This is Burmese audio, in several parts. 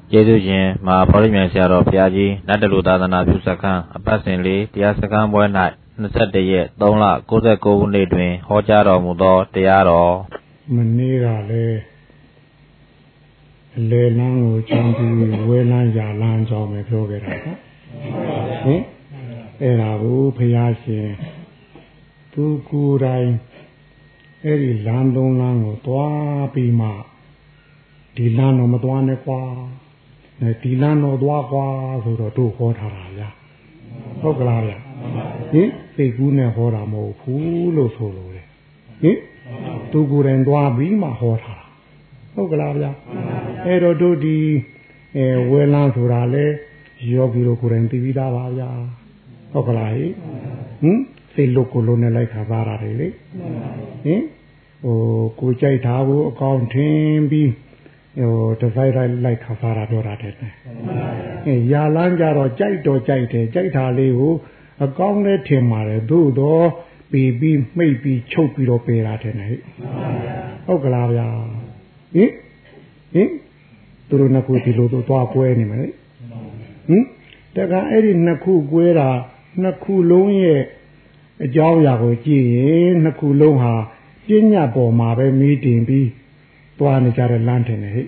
ကျေးဇူးရှင်မဟာဗောဓိမြိုင်ဆရာတော်ဘုရားကြီးနတ်တလူသာသနာပြုစခန်းအပတ်စဉ်လေးတရားစခန်းပွဲ၌21ရက်3လ69ခုနှစ်တွင်ဟောကြားတော်မူသောတရားတော်မနေ့ကလည်းလေလန်းကိုချမ်းပြီးဝဲလန်းရာလန်းကြောင်းပဲပြောခဲ့တာနော်ဟင်အဲ့ဒါကိုဘုရားရှင်သူကိုယ်တိုင်အဲ့ဒီလမ်းသုံးလမ်းကိုသွားပြီးမှဒီလမ်းတော့မသွားနဲ့ကွာဒီလမ်းတော့သွားကွာဆိုတော့တို့ဟောထားတာဗျာဟုတ်ကလားဗျာဟင်စိတ်ကူးနဲ့ဟောတာမဟုတ်ဘူးလို့ဆိုလို့လေဟင်သူကိုယ်တိုင်သွားပြီးမှဟောထားတာဟုတ်ကလားဗျာအဲ့တော့တို့ဒီဝဲလန်းဆိုတာလေယောဂီတို့ကိုယ်တိုင်သိပြီးသားပါဗျာဟုတ်ကလားဟင်စိတ်လို့ကိုလုံးနဲ့လိုက်ခါပါတာလေဟင်ကိုကြိုက်တာကိုအကောင့်ထင်းပြီးတစိုက်လိုက်ခါစားတာပြောတာတဲ့ရာလန်းကြတော့ကြိုက်တော့ကြိုက်တယ်ကြိုက်တာလေးကိုအကောင့်နဲ့ထင်ပါတယ်သို့တော့ပြီးပြီးမှိတ်ပြီးချုပ်ပြီးတော့ပေးတာတဲ့ဟုတ်ကလားဗျာဟင်သူတို့နှစ်ခုဒီလိုတော့သွားကွဲနေမယ်လေတကအဲ့ဒီနှစ်ခုကွဲတာနှစ်ခုလုံးရဲ့အကြောင်းအရာကိုကြည့်ရင်နှစ်ခုလုံးဟာပညာပေါ်မှာပဲမီးတင်ပြီးသွားနေကြတဲ့လမ်းထင်တယ်ဟဲ့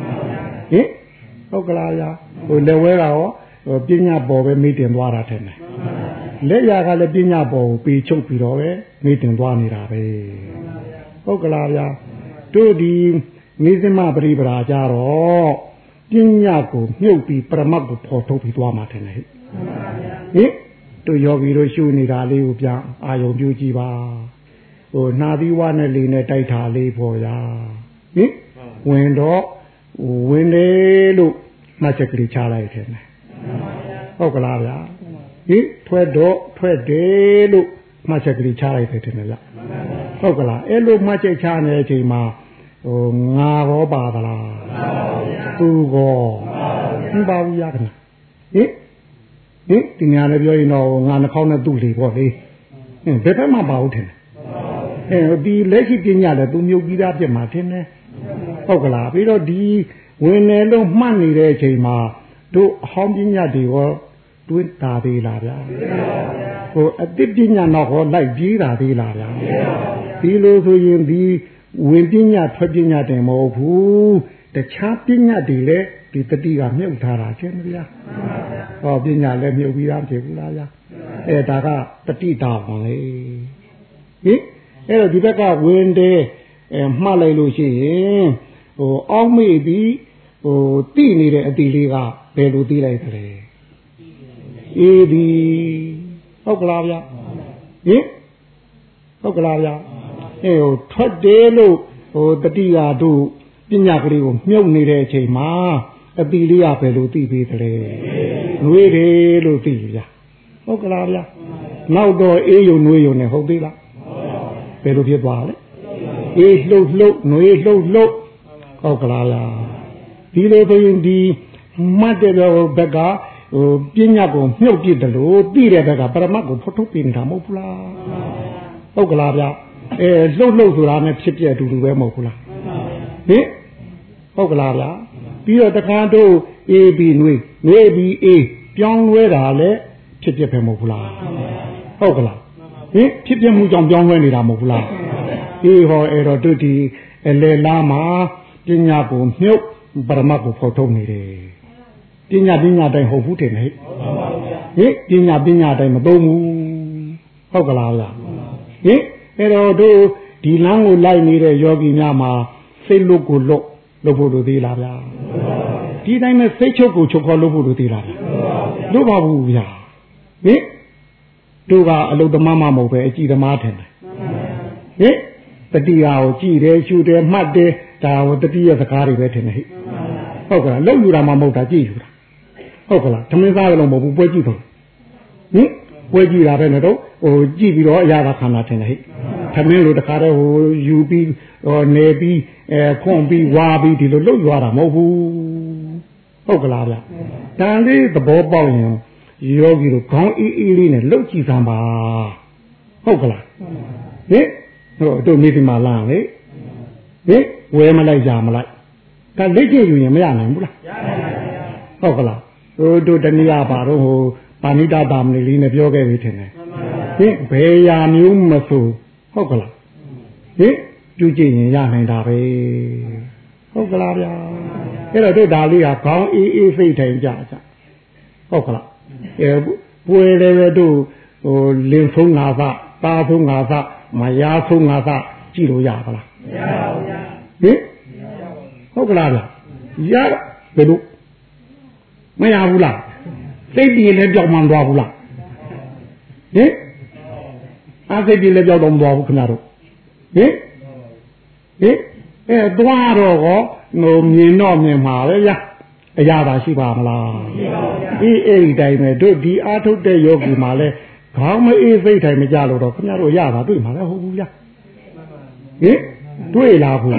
ဟုတ်ကလားဗျာလက်ဝဲကရောပညာပေါ်ပဲမီးတင်သွားတာထင်တယ်လက်ရကလည်းပညာပေါ်ကိုပြီးချုပ်ပြီးတော့ပဲမီးတင်သွားနေတာပဲဟုတ်ကလားဗျာတို့ဒီမိစမပရိပရာကြတော့ပညာကိုမြုပ်ပြီးပရမတ်ကိုဖော်ထုတ်ပြီးသွားမှာထင်တယ်ဟဲ့တို့ယောဂီတို့ရှုနေတာလေးကိုပြန်အာယုံပြုကြည့်ပါနှာသီးဝါးနဲ့လေနဲ့တိုက်တာလေးပေါ်ရဝင်တော့ဝင်တယ်လို့မှတ်ချက်ကလေးချလိုက်တယ်ဟုတ်ကလားဗျာထွက်တော့ထွက်တယ်လို့မှတ်ချက်ကလေးချလိုက်တယ်တင်ဗျာဟုတ်ကလားအဲ့လိုမှတ်ချက်ချနေတဲ့အချိန်မှာငါရောပါသလားသူကောမပါဘူးရခဏဒီညာလည်းပြောရင်တော့ငါနှာခေါင်းနဲ့သူ့လေပေါ့လေဘယ်ဘက်မှပါဘူးထင်တယ်ဒီလက်ရှိပညာလည်းသူမြုပ်ပြီးသားဖြစ်မှာထင်တယ်ဟုတ်ကလားပြီးတော့ဒီဝင်နေလို့မှတ်နေတဲ့အချိန်မှာတို့အဟောင်းပညာတွေရောတွင်းတာသေးလားဗျာအတိပညာတော့ဟောလိုက်ပြေးတာသေးလားဗျာဒီလိုဆိုရင်ဒီဝင်ပညာထွက်ပညာတယ်မဟုတ်ဘူးတခြားပညာတွေလည်းဒီတတိကမြုပ်ထားတာချင်းဗျာပညာလည်းမြုပ်ပြီးသားဖြစ်ဘူးလားဗျာဒါကတတိတာပါလေအဲ့တော့ဒီဘက်ကဝင်တယ်မှတ်လိုက်လို့ရှိရင်အောက်မေ့ပြီးတိနေတဲ့အတီလေးကဘယ်လိုသိလိုက်သလဲအေးဒီဟုတ်ကလားဗျာဟုတ်ကလားဗျာထွက်တယ်လို့တတိယတို့ပညာကလေးကိုမြုပ်နေတဲ့အချိန်မှာအတီလေးကဘယ်လိုသိပြီးသလဲနှွေးတယ်လို့သိဗျာဟုတ်ကလားဗျာနောက်တော့အေးယုံနှွေးယုံနဲ့ဟုတ်သေးလားဘယ်လိုဖြစ်သွားလဲအေးလှုပ်နှွေးလှုပ်ဟုတ်ကလားဗျာဒီလိုဆိုရင်ဒီမှတ်တဲ့ဘက်ကပညာကိုမြုပ်ပြစ်တယ်လို့သိတဲ့ဘက်ကပရမတ်ကိုဖော်ထုတ်ပြင်တာမဟုတ်ဘူးလားဟုတ်ကလားဗျာလှုပ်ဆိုတာနဲ့ဖြစ်ပြအတူတူပဲမဟုတ်ဘူးလားဟုတ်ကလားဗျာပြီးတော့တခါတို့အေးပြီးနှွေးပြီးအေးပြောင်းလဲတာလည်းဖြစ်ပြပဲမဟုတ်ဘူးလားဟုတ်ကလားဖြစ်ပြမှုကြောင့်ပြောင်းလဲနေတာမဟုတ်ဘူးလားဟောအဲ့တော့တို့ဒီအလေလားမှာပညာကိုမြုပ်ပရမတ်ကိုဖော်ထုတ်နေတယ်ပညာတိုင်းဟုတ်ဘူးတင်ဟဲ့ပညာတိုင်းမသုံးဘူးဟုတ်ကလားဗျာအဲ့တော့တို့ဒီလမ်းကိုလိုက်နေတဲ့ယောဂီများမှာစိတ်လွတ်ကိုလွတ်လို့ဖို့လို့သေးလားဗျာဒီတိုင်းနဲ့စိတ်ချုပ်ကိုချုပ်ခေါ်လို့ဖို့လို့သေးလားဗျာလို့ပါဘူးဗျာတို့ကအလုသမားမမဟုတ်ပဲအကြည့်သမားထင်တယ်တတိယကိုကြည့်တယ်ရှုတယ်မှတ်တယ်ဒါဟိုတတိယစကားတွေပဲထင်တယ်ဟုတ်ကလားလောက်ယူတာမှမဟုတ်တာကြည့်ယူတာဟုတ်ကလားသမင်းသားလည်းမဟုတ်ဘူးပွဲကြည့်တော့ပွဲကြည့်တာပဲနဲ့တော့ကြည့်ပြီးတော့အရာကခန္ဓာထင်တယ်သမင်းလိုတခါတော့ယူပြီးနေပြီးခွန်ပြီးဝါပြီးဒီလိုလောက်ယူရတာမဟုတ်ဘူးဟုတ်ကလားဗျတန်လေးသဘောပေါက်ရင်ယောဂီတို့ခေါင်းအေးလေးနဲ့လှုပ်ကြည့်စမ်းပါဟုတ်ကလားတို့မိသမာလာလေဝဲမလိုက်ကြမလိုက်ဒါလက်ကျယူရင်မရနိုင်ဘူးလားရနိုင်ပါဟုတ်ကလားတို့တနည်းအားပါတော့ဟိုပါဏိတတာမဏိလေးနဲ့ပြောခဲ့ပြီထင်တယ်ဟင်ဘယ်ရာမျိုးမဆိုဟုတ်ကလားဟင်ပြုကြည့်ရင်ရနိုင်တာပဲဟုတ်ကလားဗျာအဲ့တော့တို့ဒါလေးကခေါင်းအေးအေးစိတ်ထိုင်ကြဟုတ်ကလားပွေလည်းပဲတို့ဟိုလင်းဆုံးငါသတားဆုံးငါသမယားဆုံးငါသကြည့်လို့ရပါလားမရပါဘူးဗျာဟင်ဟုတ်ကလားဗျာရဘယ်လိုမရဘူးလားစိတ်ပြေလည်းကြောက်မှန်သွားဘူးလားဟင်အားစိတ်ပြေလည်းကြောက်တော့မသွားဘူးခင်ဗျားတို့ဟင်သွားတော့ဟိုမြင်တော့မြင်မှာပဲဗျာအရာသာရှိပါမလားရှိပါဘူးဗျာဒီတိုင်းပဲတို့ဒီအားထုတ်တဲ့ယောဂီမှာလဲခေါင်းမအေးစိတ်တိုင်းမကြလို့တော့ခင်ဗျားတို့ရတာတွေ့မှာလဲဟုတ်ဘူးဗျာဟင်တွေ့လားဘူး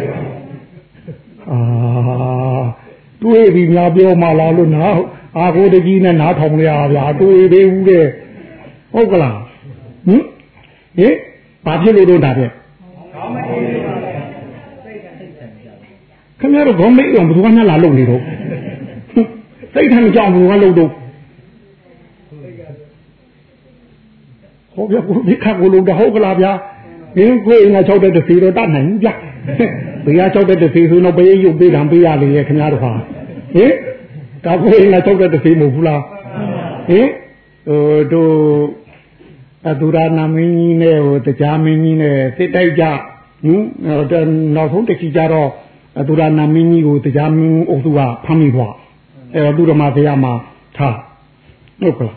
တွေ့ပြီးများပြောမှလားလို့နာအာကိုတကြီးနဲ့နားထောင်ရဗျာတွေ့သေးဘူးတဲ့ဟုတ်ကလားဟင်ဘာဖြစ်လို့တော့ဒါပြခေါင်းမအေးစိတ်ပါလေခင်ဗျားတို့ခေါင်းမအေးအောင်ဘယ်သူကမှလာလုပ်နေတော့စိတ်ထမ်းကြောင်ဘယ်သူကလုပ်တော့ဟောဗျာကိုဒီခါကိုလုပ်တော့ဟုတ်ကလားဗျာဟင်ကိုယ်ငါ6တဲ့တစ်စီတော့တတ်နိုင်ဘူးဗျာဘေးက6တဲ့တစ်စီဆိုတော့ဘေးရုပ်ပေးတာပေးရလေခင်ဗျားတို့ဟာဟင်ဒါကိုယ်ငါ6တဲ့တစ်စီမဟုတ်ဘူးလားဟင်တို့အတူရာနာမင်းကြီးနဲ့ဟိုတရားမင်းကြီးနဲ့စစ်တိုက်ကြနောက်ဆုံးတစ်ချီကြတော့အတူရာနာမင်းကြီးကိုတရားမင်းအုပ်စုကဖမ်းမိသွားအဲ့တော့သူတော်မဆရာမထားဟုတ်ကလား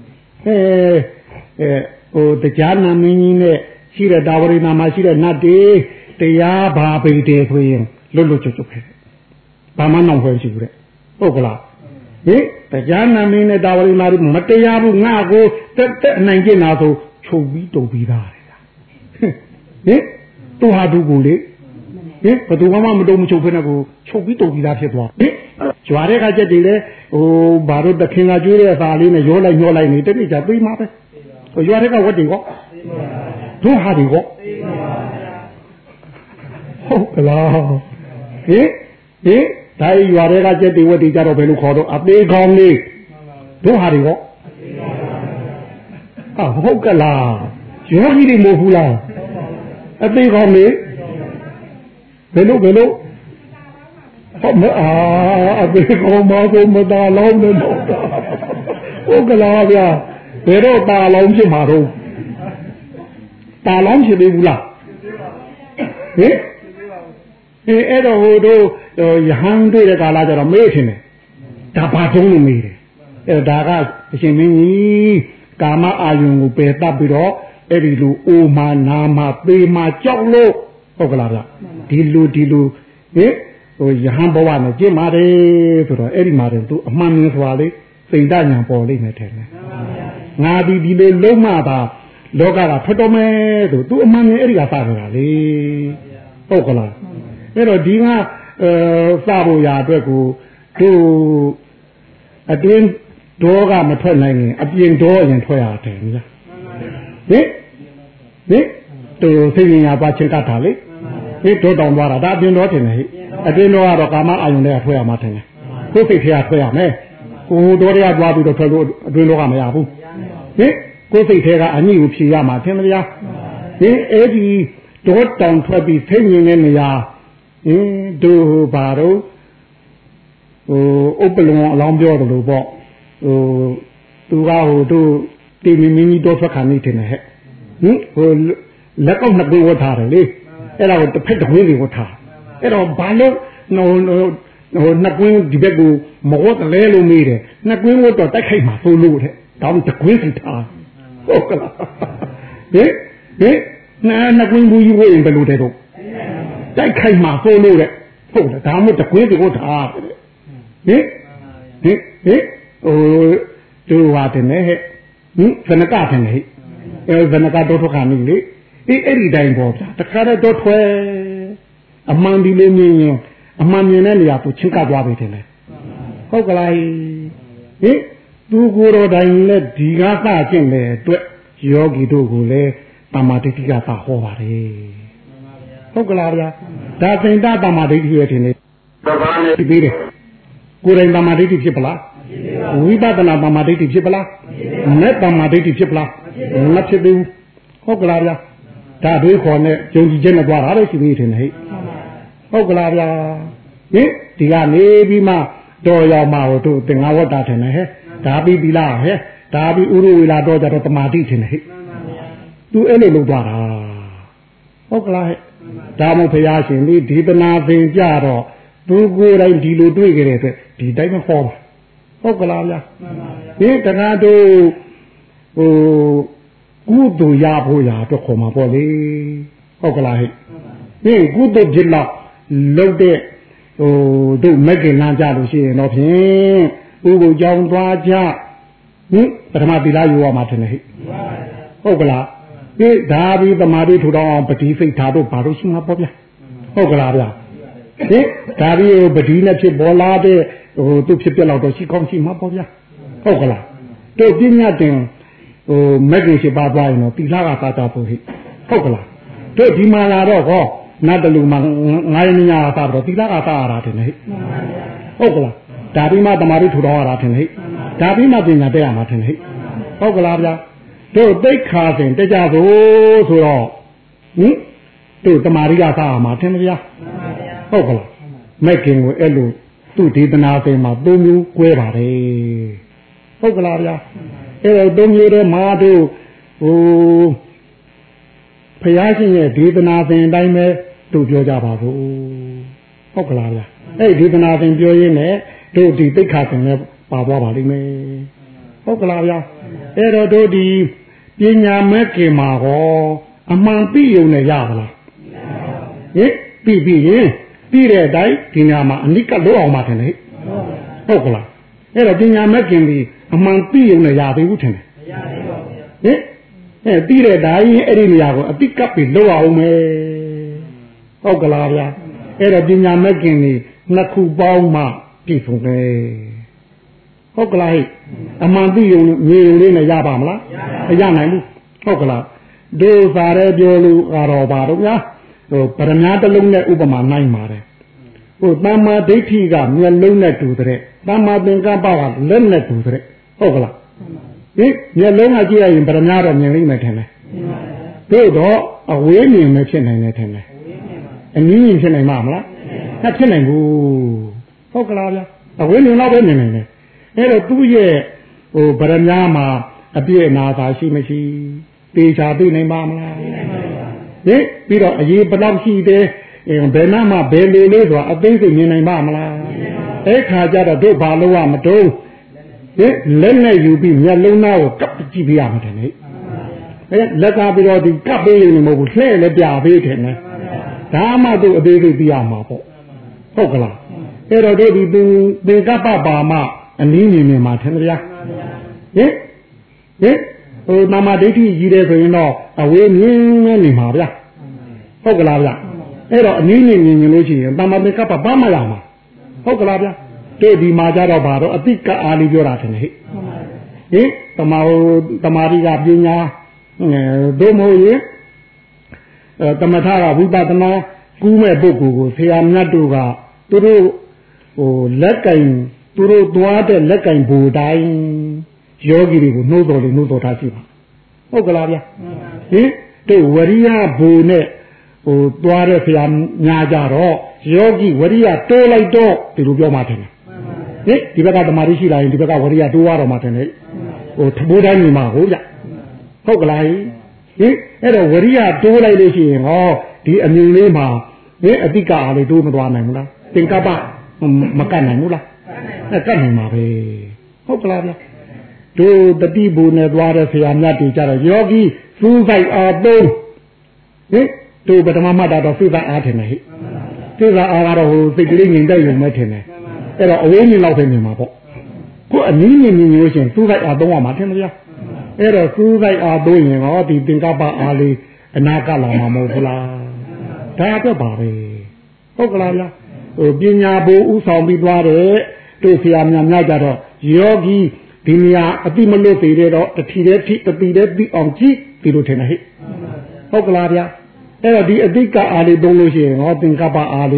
ဟိုတရားနာမင်းကြီးနဲ့ရှိတဲ့တာဝရိနာမှာရှိတဲ့နတ်တွေတရားဘာပေတယ်ဆိုရင်လွတ်လွတ်ကျွတ်ကျွတ်ခဲ့တယ်ဘာမှနောက်ဖွဲ့ရှိဘူးတဲ့ဟုတ်ကလားဟင်တရားနာမင်းနဲ့တာဝရိနာတွေမတရားဘူးငါကိုတက်အနိုင်ကျင့်တာဆိုချုပ်ပြီးတုံပြီးသားတယ်ဟင်သူဟာသူကိုလေဟင်ဘယ်သူမှမတုံမချုပ်ဖ ೇನೆ ကိုချုပ်ပြီးတုံပြီးသားဖြစ်သွားဟင်ကြွားတဲ့ခါကျက်တွေလေဟိုဘာလို့တခင်ကကျွေးတဲ့အစာလေးနဲ့ရောလိုက်ညှောလိုက်နေတတိကျသိမှာပဲဟိုကြွားတဲ့ကဝတ်တွေကောတို့ဟာတွေကောဟုတ်ကလားဟင်ဒါရွာတွေကကျက်တွေဝတ်တွေကြတော့ဘယ်လိုခေါ်တော့အသေးကောင်းလေးတို့ဟာတွေကောဟုတ်ကလားယောဂီတွေမဟုတ်ဘူးလားအသေးကောင်းလေးဘယ်လိုဟုတ်မအသေးကောင်းမကိုမတာလောင်းနေတော့ဟုတ်ကလားဗျာဘယ်တော့တာလောင်းဖြစ်မှာတော့တာလောင်းဖြစ်သေးဘူးလားဟင်အဲ့တော့ဟိုတို့ယဟန်တွေ့တဲ့ကာလကျတော့မေးထင်တယ်ဒါဘာတုံးလို့မေးတယ်အဲ့ဒါကအရှင်မင်းကြီးကာမအာယုံကိုပယ်တတ်ပြီးတော့အဲ့ဒီလိုအိုမာနာမာပေမာကြောက်လို့ဟုတ်ကလားဗျဒီလိုဟင်ဟိုယဟန်ဘဝနဲ့ကျင့်ပါတယ်ဆိုတော့အဲ့ဒီမှာတော့သူအမှန်မြင်စွာလေးစိတ်ဓာတ်ဉာဏ်ပေါ်လိမ့်မယ်ထင်တယ်ငါဒီလိုလုံးမတာလောကကထွက်တော်မယ်ဆိုသူအမှန်မြင်အဲ့ဒီကစကြတာလေဟုတ်ကလားအဲ့တော့ဒီကစဖို့ရာအတွက်ကိုတို့အတွင်းဒေါကမထွက်နိုင်ရင်အပြင်ဒေါအရင်ထွက်ရတယ်ဗျာဟင်တို့သိဉာဏ်ပါချင်းကတ်တာလေဟင်ဒေါတောင်သွားတာဒါအပြင်ဒေါထင်တယ်ဟိအတွင်းဒေါကတော့ကာမအာယုန်တွေကထွက်ရမှာထင်တယ်ကိုယ်စိတ်ထဲကထွက်ရမယ်ကိုယ်ဒေါတွေကသွားပြီးတော့ထွက်လို့အတွင်းဒေါကမရဘူးဟင်ကိုယ်စိတ်ထဲကအညိကိုဖြေရမှာထင်မလားဟင်အဲ့ဒီဒေါတောင်ထွက်ပြီးသိဉာဏ်တဲ့နေရာတို့ဘာတော့ဥပ္ပလုံအလောင်းပြောတယ်လို့ပေါ့သူကတို့တီမီမင်းကြီးတော့ထွက်ခါနေတယ်ဟဲ့လက်ကောက်နှစ်ပေးဝတ်ထားတယ်လေအဲ့ဒါကိုတစ်ဖက်တစ်ဝင်းတွေဝတ်ထားအဲ့တော့ဘာလို့နှစ်ကွင်းဒီဘက်ကိုမဝတ်လဲလို့မေးတယ်နှစ်ကွင်းဝတ်တော့တိုက်ခိုက်မှာဆိုလို့တဲ့ဒါမှတစ်ကွင်းစီထားဟုတ်ကလားဟင်နှစ်ကွင်းဘူးကြီးဝတ်ရင်ဘယ်လိုတဲ့တော့တိုက်ခိုက်မှာဆိုလို့တဲ့ဟုတ်တယ်ဒါမှတကွင်းတွေဝတ်ထားတဲ့ဟင်တို့ဟာတယ်နဲ့ဟဲ့ဇနကတယ်နဲ့ဇနကတော့ထွက်ခါနေလေအဲ့ဒီတိုင်းပေါ့ဗျာတခါတော့ထွဲအမှန်ဒီလေးမြင်ရင်အမှန်မြင်တဲ့နေရာသူချင်းကပ်သွားပြီတယ်လေဟုတ်ကလားဟင်သူကိုယ်တော်တိုင်နဲ့ဒီကစကျင့်တဲ့အတွက်ယောဂီတို့ကိုလည်းတမာတိတိကသာဟောပါတယ်ဟုတ်ကလားဗျာဒါစိန်တတမာဒိဋ္ဌိရဲ့ထင်နေသဘာနဲ့ပြီးတယ်ကိုယ်တိုင်တမာဒိဋ္ဌိဖြစ်ပလားဝိပဿနာတမာဒိဋ္ဌိဖြစ်ပလားမဲ့တမာဒိဋ္ဌိဖြစ်ပလားမဖြစ်သေးဘူးဟုတ်ကလားဗျာဒါတွေခေါ်နဲ့ယုံကြည်ချက်နဲ့သွားတာလို့ရှိသေးတယ်ဟဲ့ဟုတ်ကလားဗျာဟင်ဒီကနေပြီးမှတော်ရောက်မှတို့သင်္ဃဝတ္တထင်တယ်ဟဲ့ဒါပြီးပြီလားဟဲ့ဒါပြီးဥရဝေလာတော့ကြတော့တမာတိထင်တယ်ဟဲ့သူအဲ့လိုလုပ်သွားတာဟုတ်ကလားဟဲ့ဒါမှဘုရားရှင်ဒီဒေသနာသင်ကြတော့သူကိုယ်တိုင်ဒီလိုတွေ့ကြတဲ့အတွက်ဒီတိုင်းမဟောပါဟုတ်ကလားဗျာဒီတခါတို့ကုသိုလ်ရဖို့ရတော့ခေါ်မှာပေါ့လေဟုတ်ကလားဟဲ့ဒီကုသိုလ်ဖြစ်တော့လုပ်တဲ့တို့မက်ကင်လမ်းကြလို့ရှိရင်တော့ဖြင့်ဥပုကြောင်းသွားကြပထမသီလယူရမှာထင်တယ်ဟဲ့ဟုတ်ကလားဒီဒါပြီးသမာဓိထူထောင်အောင်ပတိစိတ်ဓာတ်တို့ဘာလို့ရှိမှာပေါ့ဗျာဟုတ်ကလားဗျာဟင်ဒါပြီးပတိနဲ့ဖြစ်ပေါ်လာတဲ့သူဖြစ်ပြလောက်တော့ရှိကောင်းရှိမှာပေါ့ဗျာဟုတ်ကလားတို့ပညာတင်မက်ကင်ရှိပါသွားရင်တော့သီလကသာတာဖို့ဟဲ့ဟုတ်ကလားတို့ဒီမှာလာတော့ဟောနတ်တလူမှာငါးရင်းညာသာတော့သီလကသာရတာတင်ဟဲ့ဟုတ်ကလားဒါပြီးမှသမာဓိထူထောင်ရတာတင်ဟဲ့ဒါပြီးမှပညာတက်ရမှာတင်ဟဲ့ဟုတ်ကလားဗျာတို့သိခါစဉ်တကြဖို့ဆိုတော့တို့တမာရီကစားမှာထင်မလားဟုတ်ကလားမဲ့ခင်ကိုအဲ့လိုသူ့ဒေသနာစဉ်မှာ၃မျိုး꿰ပါတယ်ဟုတ်ကလားဗျာအဲ့တော့၃မျိုးတည်းမှာတို့ဘုရားရှင်ရဲ့ဒေသနာစဉ်အတိုင်းပဲတို့ပြောကြပါဘူးဟုတ်ကလားဗျာအဲ့ဒေသနာစဉ်ပြောရင်းနဲ့တို့ဒီသိခါစဉ်လည်းပါသွားပါလိမ့်မယ်ဟုတ်ကလားဗျာအဲ့တော့တို့ဒီပညာမဲ့ခင်မှာဟောအမှန်သိုံနဲ့ရပါလားဟင်ပြီးရင်ပြီးတဲ့အတိုင်းဒီညမှာအနိကလို့အောင်မှထင်တယ်ဟုတ်ကလားအဲ့တော့ပညာမဲ့ခင်ပြီးအမှန်သိုံနဲ့ရသေးဘူးထင်တယ်မရသေးပါဘူးဟင်ပြီးတဲ့အတိုင်းအဲ့ဒီနေရာကိုအတိကပ်ပြီးလို့အောင်မယ်ဟုတ်ကလားဗျာအဲ့တော့ပညာမဲ့ခင်ပြီးနှစ်ခုပေါင်းမှပြည့်စုံတယ်ဟုတ်ကလားဟဲ့အမှန်သိုံမြေုံလေးနဲ့ရပါမလားမရနိုင်ဘူးဟုတ်ကလားဒုစာရဲပြောလို့ကတော့ပါတော့ဗျာပရမညာတစ်လုံးနဲ့ဥပမာနိုင်ပါတယ်သမ္မာဒိဋ္ဌိကမျက်လုံးနဲ့တူတဲ့သမ္မာသင်္ကပ္ပကလက်နဲ့တူတဲ့ဟုတ်ကလားဒီမျက်လုံးကကြည့်ရရင်ပရမညာတော့မြင်လိမ့်မယ်ထင်တယ်တို့တော့အဝေးမြင်မဖြစ်နိုင်တယ်ထင်တယ်အနည်းမြင်ဖြစ်နိုင်မှာမလားမဖြစ်နိုင်ဘူးဟုတ်ကလားဗျာအဝေးမြင်တော့ပဲမြင်နိုင်တယ်အဲ့တော့သူ့ရဲ့ပရမညာမှာအပြည့်အနာသာရှိမရှိတေချာသိနိုင်ပါမလားဟင်ပြီးတော့အရေးဘလောက်ရှိတယ်ဘယ်နာမှဘယ်လိုလေးဆိုတာအသိစိတ်မြင်နိုင်ပါမလားအဲ့ခါကျတော့တို့ဘာလို့မတုံးဟင်လက်နဲ့ယူပြီးမျက်လုံးသားကိုကပ်ကြည့်ပြရမှာတယ်လေလက်ကပြီးတော့ဒီကပ်ပေးရင်မဟုတ်ဘူးလှဲ့လည်းပြပေးတယ်နဲ့ဒါမှတို့အသေးစိတ်ပြရမှာပေါ့ဟုတ်ကလားအဲ့တော့တို့ဒီသင်္ကပ္ပပါမအနည်းမြင်မှာထင်ဗျာဟင်နာမဒိဋ္ဌိကြီးတယ်ဆိုရင်တော့အဝေးမြင်နေမှာဗျာဟုတ်ကလားဗျာအဲ့တော့အနည်းမြင်လို့ရှိရင်တမ္မာသင်္ကပ္ပပါမလာမှာဟုတ်ကလားဗျာတို့ဒီမှာကြတော့ဘာတော့အတိကအားလေးပြောတာထင်တယ်ဟင်တမာရီကပညာတို့မဟုတ်ရင်တမထကဝိပဿနာကူးမဲ့ပုဂ္ဂိုလ်ကိုဆရာမြတ်တို့ကသူတို့လက်ကင်သူတို့သွားတဲ့လက်ကင်ဘူတိုင်းယောဂီတွေကိုနှိုးတော်ထားရှိပါဟုတ်ကလားဗျာဟင်တို့ဝရိယဘူနဲ့သွားတဲ့ဆရာများကြတော့ယောဂီဝရိယတိုးလိုက်တော့ဒီလိုပြောမှတယ်ဟင်ဒီဘက်ကတမာရီရှိလာရင်ဒီဘက်ကဝရိယတိုးရတော့မှတယ်ထဘိုးတိုင်းနေမှာဟုတ်ဗျဟုတ်ကလားဟင်အဲ့တော့ဝရိယတိုးလိုက်လို့ရှိရင်ဟောဒီအမြင်လေးမှာအတိကအားလေးတိုးမသွားနိုင်ဘူးလားသင်္ကပ္ပမကတ်နိုင်ဘူးလားကတ်နိုင်မှာပဲဟုတ်ကလားဗျတို့တတိဘူနဲ့သွားတဲ့ဆရာမြတ်တွေကြတော့ယောဂီစူးစိုက်အားသုံးတို့ပထမမှတ်တာတော့စိတ်အားထင်တယ်ဟဲ့စိတ်အားကတော့စိတ်ကလေးငြိမ်သက်ရုံနဲ့ထင်တယ်အဲ့တော့အဝေးမြင်လောက်ပဲမြင်မှာပေါ့ကိုအနည်းမြင်လို့ရှိရင်စူးစိုက်အားသုံးရမှာထင်မလားအဲ့တော့စူးစိုက်အားသုံးရင်ဟောဒီသင်္ကပ္ပအားလေးအနာကလာမှာမဟုတ်ဘူးလားဒါတော့ပါပဲဟုတ်ကလားဗျာပညာဘူဥဆောင်ပြီးသွားတယ်တို့ဆရာများကြတော့ယောဂီဒီနေရာအတိမလို့သေးတယ်တော့တတိတဲ့ပြီးအောင်ကြည့်ဒီလိုထင်တယ်ဟဲ့ဟုတ်ကလားဗျာအဲ့တော့ဒီအတိကအားလေးသုံးလို့ရှိရင်ဟောသင်္ကပ္ပအားလေး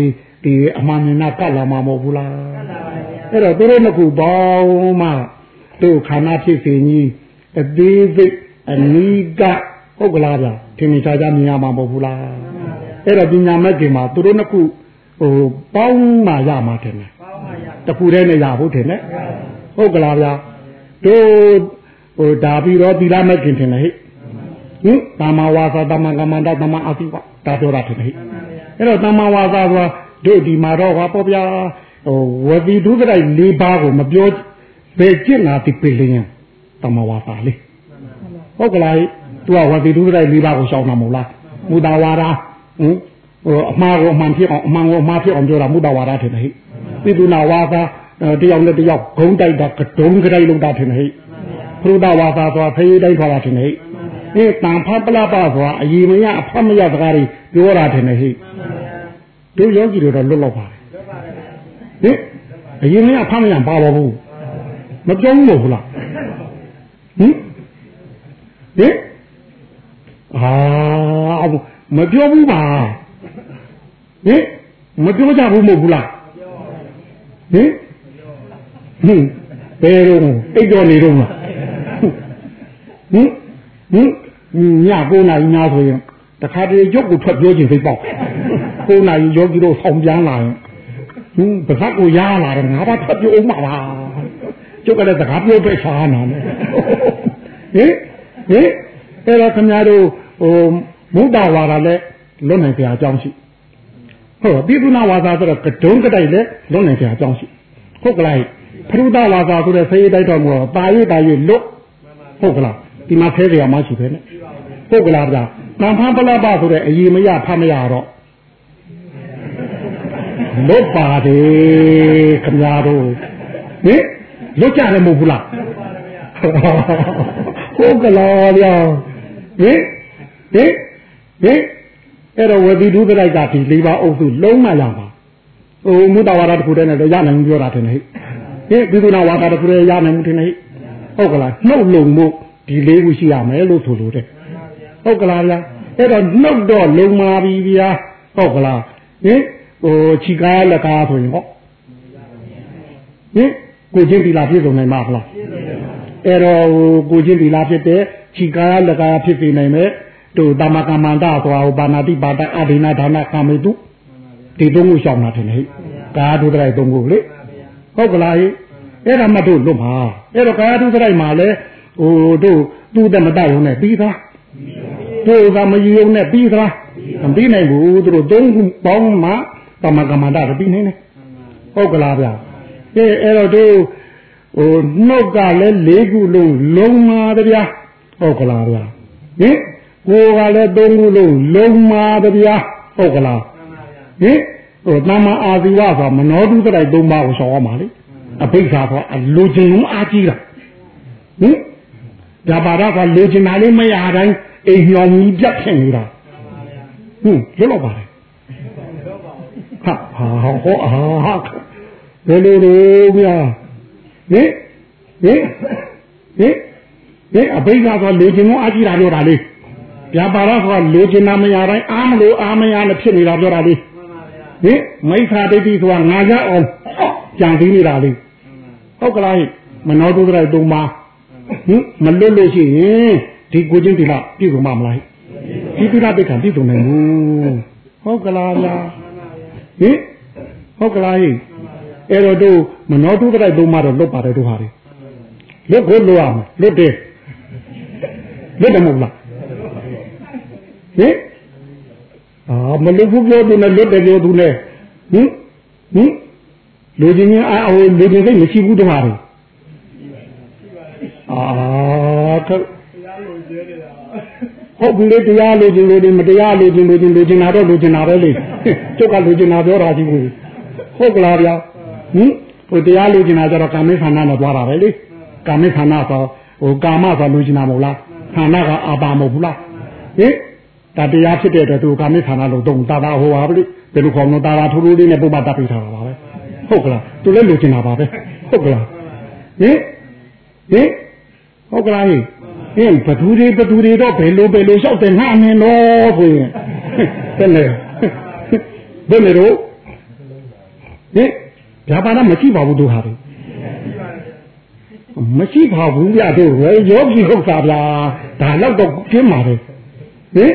ဒီအမှန်နဲ့ကတ်လာမှာမဟုတ်ဘူးလားအဲ့တော့သူတို့နှစ်ခုပေါင်းမှတို့ခန္ဓာဖြစ်စဉ်ကြီးအသေးစိတ်အနိကဟုတ်ကလားဗျာထင်ရှားကြမြင်ရမှာမဟုတ်ဘူးလားအဲ့တော့ပညာမဲ့ခင်မှာသူတို့နှစ်ခုပေါင်းမှရမှာတယ်တခုတည်းနဲ့ရဖို့တယ်နဲ့ဟုတ်ကလားဗျာတို့ဒါပြီးတော့သီလမဲ့ခင်တယ်ဟဲ့သမ္မာဝါစာသမ္မာကမ္မန္တသမ္မာအာသီဝဒါပြောတာတယ်ဟဲ့အဲ့တော့သမ္မာဝါစာဆိုတာတို့ဒီမှာတော့ဟောပေါ့ဗျာဝတိဒုက္ခလိုက်၄ပါးကိုမပြောဘယ်ကျင့်လာတိပိလင်းသမ္မာဝါစာလေဟုတ်ကလားသူကဝတိဒုက္ခလိုက်၄ပါးကိုရှောင်တာမဟုတ်လားမူတာဝါဒအမှားကိုအမှန်ဖြစ်အောင်အမှန်ကိုအမှားဖြစ်အောင်ပြောတာမူတာဝါဒထင်တယ်ဟဲ့ပိသုနာဝါစာတယောက်နဲ့တယောက်ဂုံးတိုက်တာကတုံးကြိုက်လို့တာထင်တယ်ဟဲ့ဘုဒ္ဓဝါစာဆိုတာဖေးတိုက်ထားတာထင်တယ်ဟဲ့တန်ဖပလပဆိုတာအရင်မရအဖတ်မရစကားတွေပြောတာထင်တယ်ဟဲ့တို့ယောဂီတွေတော့လွတ်လောက်ပါတယ်ဟင်အရင်ကဖမ်းမရပါတော့ဘူးမပြောဘူးလို့လားဟင်မပြောဘူးပါဟင်မပြောကြဘူးမဟုတ်ဘူးလားဟင်ဘယ်တော့အိတ်တော်နေတော့မှာဟင်ည9 နာရီနားဆိုရင်တခါတည်းရုပ်ကိုထွက်ပြောခြင်းစိတ်ပေါက်9 နာရီယောဂီတို့ဆောင်ပြန်လာရင်ပါဇက်ကိုရလာတယ်ငါဘာထွက်ပြောအောင်ပါလားကျုပ်ကလည်းစကားပြောပဲရှားနာမယ်အဲ့တော့ခင်ဗျားတို့မုဒ္ဒဝါဒလည်းလွတ်နိုင်ကြအကြောင်းရှိဟုတ်ပိသုနာဝါစာဆိုတော့ကတုံးကတိုက်လည်းလွတ်နိုင်ကြအကြောင်းရှိဟုတ်ကလားဖရုဒဝါစာဆိုတဲ့ဆေးတိုက်တော်မူတော့တာရွေလွတ်ဟုတ်ကလားဒီမှာဆဲကြရမှရှိတယ်နဲ့ဟုတ်ကလားဗျာတန်ဖန်ပလပဆိုတဲ့အရေးမရဖတ်မရတော့လွတ်ပါတယ်ခင်ဗျားတို့လွတ်ကြတယ်မဟုတ်ဘူးလားဟုတ်ကလားဗျာအဲ့တော့ဝတိဒုက္ခလိုက်ကဒီ၄ပါးအုပ်စုလုံးမရပါမုဒ္ဒဝါဒတစ်ခုတည်းနဲ့တော့ရနိုင်ဘူးပြောတာတင်ဟဲ့ပိသုနာဝါဒတစ်ခုတည်းရနိုင်မှုတင်ဟဲ့ဟုတ်ကလားနှုတ်လုံမှုဒီ၄ခုရှိရမယ်လို့ဆိုလို့တဲ့ဟုတ်ကလားဗျာအဲ့တော့နှုတ်တော့လုံမာပြီဗျာဟုတ်ကလားခြိကားလက်ကားဆိုရင်ဟောကိုချင်းဒီလာပြည့်စုံနိုင်မှာလားအဲ့တော့ကိုချင်းဒီလာဖြစ်တဲ့ခြိကားလက်ကားဖြစ်နေနိုင်မယ်တို့တမကမန္တသွားဟောဘာနာတိပါဒအဒိနာဒါနကာမေတုဒီသုံးခုရှောင်တာထင်ဟဲ့ကာယဒုဒရိုက်သုံးခုလေဟုတ်ကလားအဲ့ဒါမှတို့လွတ်မှာအဲ့တော့ကာယဒုဒရိုက်မှာလဲတို့သူ့တက်မတတ်ရုံနဲ့ပြီးသားတို့ကမယူရုံနဲ့ပြီးသားမပြီးနိုင်ဘူးတို့သုံးခုပေါင်းမှတမကမန္တပြီးနေတယ်ဟုတ်ကလားဗျာအဲ့တော့တို့နှုတ်ကလည်း၄ခုလုံးလုံးပါဗျာဟုတ်ကလားဗျာကိုယ်ကလည်း၃ခုလုံးလုံးပါဗျာဟုတ်ကလားသမ္မာအာဇီဝဆိုမနောတုတ္တရိုက်၃ပါးကိုရှောင်ရမှာလေအဘိဓါဆိုအလိုချင်လုံးအားကြီးတာဒါပါတော့ကလိုချင်တာလေးမရတိုင်းအိမ်ညောင်ကြီးပြတ်ဖြစ်နေတာလွတ်တော့ပါတယ်ဟာဟောဘယ်လိုလဲဗျာအဘိဓါဆိုလိုချင်လုံးအားကြီးတာပြောတာလေဒါပါတော့ကလိုချင်တာမရတိုင်းအားမလို့အားမရနဲ့ဖြစ်နေတာပြောတာလေမိစ္ဆာဒိဋ္ဌိဆိုတာငါရအောင်ကြံပြီးနေတာလေဟုတ်ကလားမနောတုဒ္ဒရိုက်၃ပါးမလွတ်လို့ရှိရင်ဒီကိုချင်းဒီလားပြည့်စုံမှာမလားဒီတိရပိဋကပြည့်စုံနိုင်ဘူးဟုတ်ကလားဗျာဟုတ်ကလားအဲ့တော့တို့မနောတုဒ္ဒရိုက်၃ပါးတော့လွတ်ပါတယ်တို့ဟာလေလွတ်ကိုလွတ်ရမယ်လွတ်တယ်မဟုတ်လားမလွတ်ဘူးပြောသူနဲ့လွတ်တယ်ပြောသူနဲ့လူချင်းချင်းလူချင်းစိတ်မရှိဘူးတမှားတယ်ဟုတ်ဘူးလေတရားလူချင်းလူတွေမတရားလူချင်းလူချင်းနာတော့လူချင်းနာပဲလေကျုပ်ကလူချင်းနာပြောတာကြီးဘူးဟုတ်ကလားဗျာဟိုတရားလူချင်းနာကြတော့ကာမိခန္ဓာနဲ့သွားတာပဲလေကာမိခန္ဓာဆိုကာမဆိုလူချင်းနာမဟုတ်လားခန္ဓာကအာပါမဟုတ်ဘူးလားဒါတရားဖြစ်တဲ့အတွက်သူကာမိခန္ဓာလို့တုံတာတာဟိုပါလေဘယ်လိုခေါ်လို့တာတာထိုးထိုးလေးနဲ့ပုပ္ပတပိထားတာပါပဲဟုတ်ကလားသူလည်းလူချင်းနာပါပဲဟုတ်ကလားဟုတ်ကလားဘသူတွေတော့ဘယ်လိုလျှောက်တယ်ငါအမင်းတော့ဆိုရင်ဘယ်လေတော့ဟင်ဗျာပါဒမရှိပါဘူးတို့ဟာတွေမရှိပါဘူးဗျတို့ဝယ်ရောပြီဟုတ်တာဗျာဒါတော့တော့ကျင်းပါပဲဟင်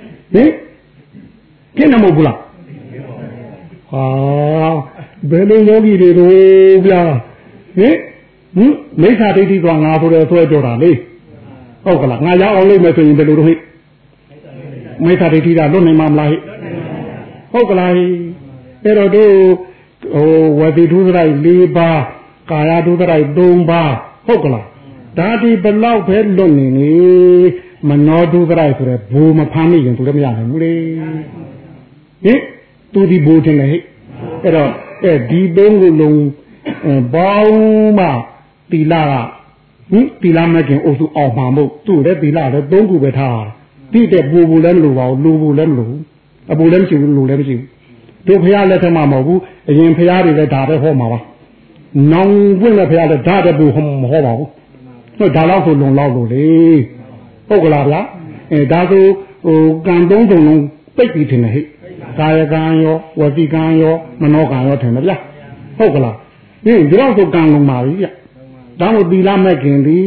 ကျင်းနေမဟုတ်ဘူးလားဟာဘယ်လိုယောဂီတွေတို့ဗျာဟင်မိစ္ဆာဒိဋ္ဌိကငါဆိုတယ်ဆွဲကြောတာလေဟုတ်ကလားငါရောက်အောင်လုပ်မယ်ဆိုရင်ဘယ်လိုလုပ်ဟိမိစ္ဆာဒိဋ္ဌိကလွတ်နိုင်မှာမလားဟိဟုတ်ကလားအဲ့တော့တို့ဝတိဒုစရိုက်၄ပါးကာယဒုစရိုက်3ပါးဟုတ်ကလားဒါဒီဘလောက်ပဲလွတ်နေနေမနောဒုစရိုက်ဆိုတဲ့ဘူမဖမ်းမိရင်သူလည်းမရနိုင်ဘူးလေဟင်သူဒီဘူတင်လေဟိအဲ့တော့ဒီ3ခုလုံးပေါင်းမှတီလာကတီလာမကင်အုပ်စုအောင်မှာမို့သူ့လည်းတီလာလည်း3ခုပဲထားတိတဲ့ဘူလည်းမလိုပါဘူးလူဘူလည်းမလိုအဘူလည်းမရှိဘူးလူလည်းမရှိဘူးတို့ဖះလက်ထက်မှာမဟုတ်ဘူးအရင်ဖះတွေလည်းဒါပဲဟောမှာပါနောင်ပွင့်တဲ့ဖះလည်းဒါတဘူမဟောပါဘူးဟုတ်ဒါတော့ဆိုလုံလောက်လို့လေဟုတ်ကလားဗျာဒါဆိုကံ3စုံလုံးပိတ်ပြီးထင်တယ်ဟဲ့ကာယကံရောဝစီကံရောမနောကံရောထင်တယ်ဗျာဟုတ်ကလားဒီတော့ဆိုကံလုံးပါပြီဗျဒါမို့သီလမဲ့ခင်ဒီ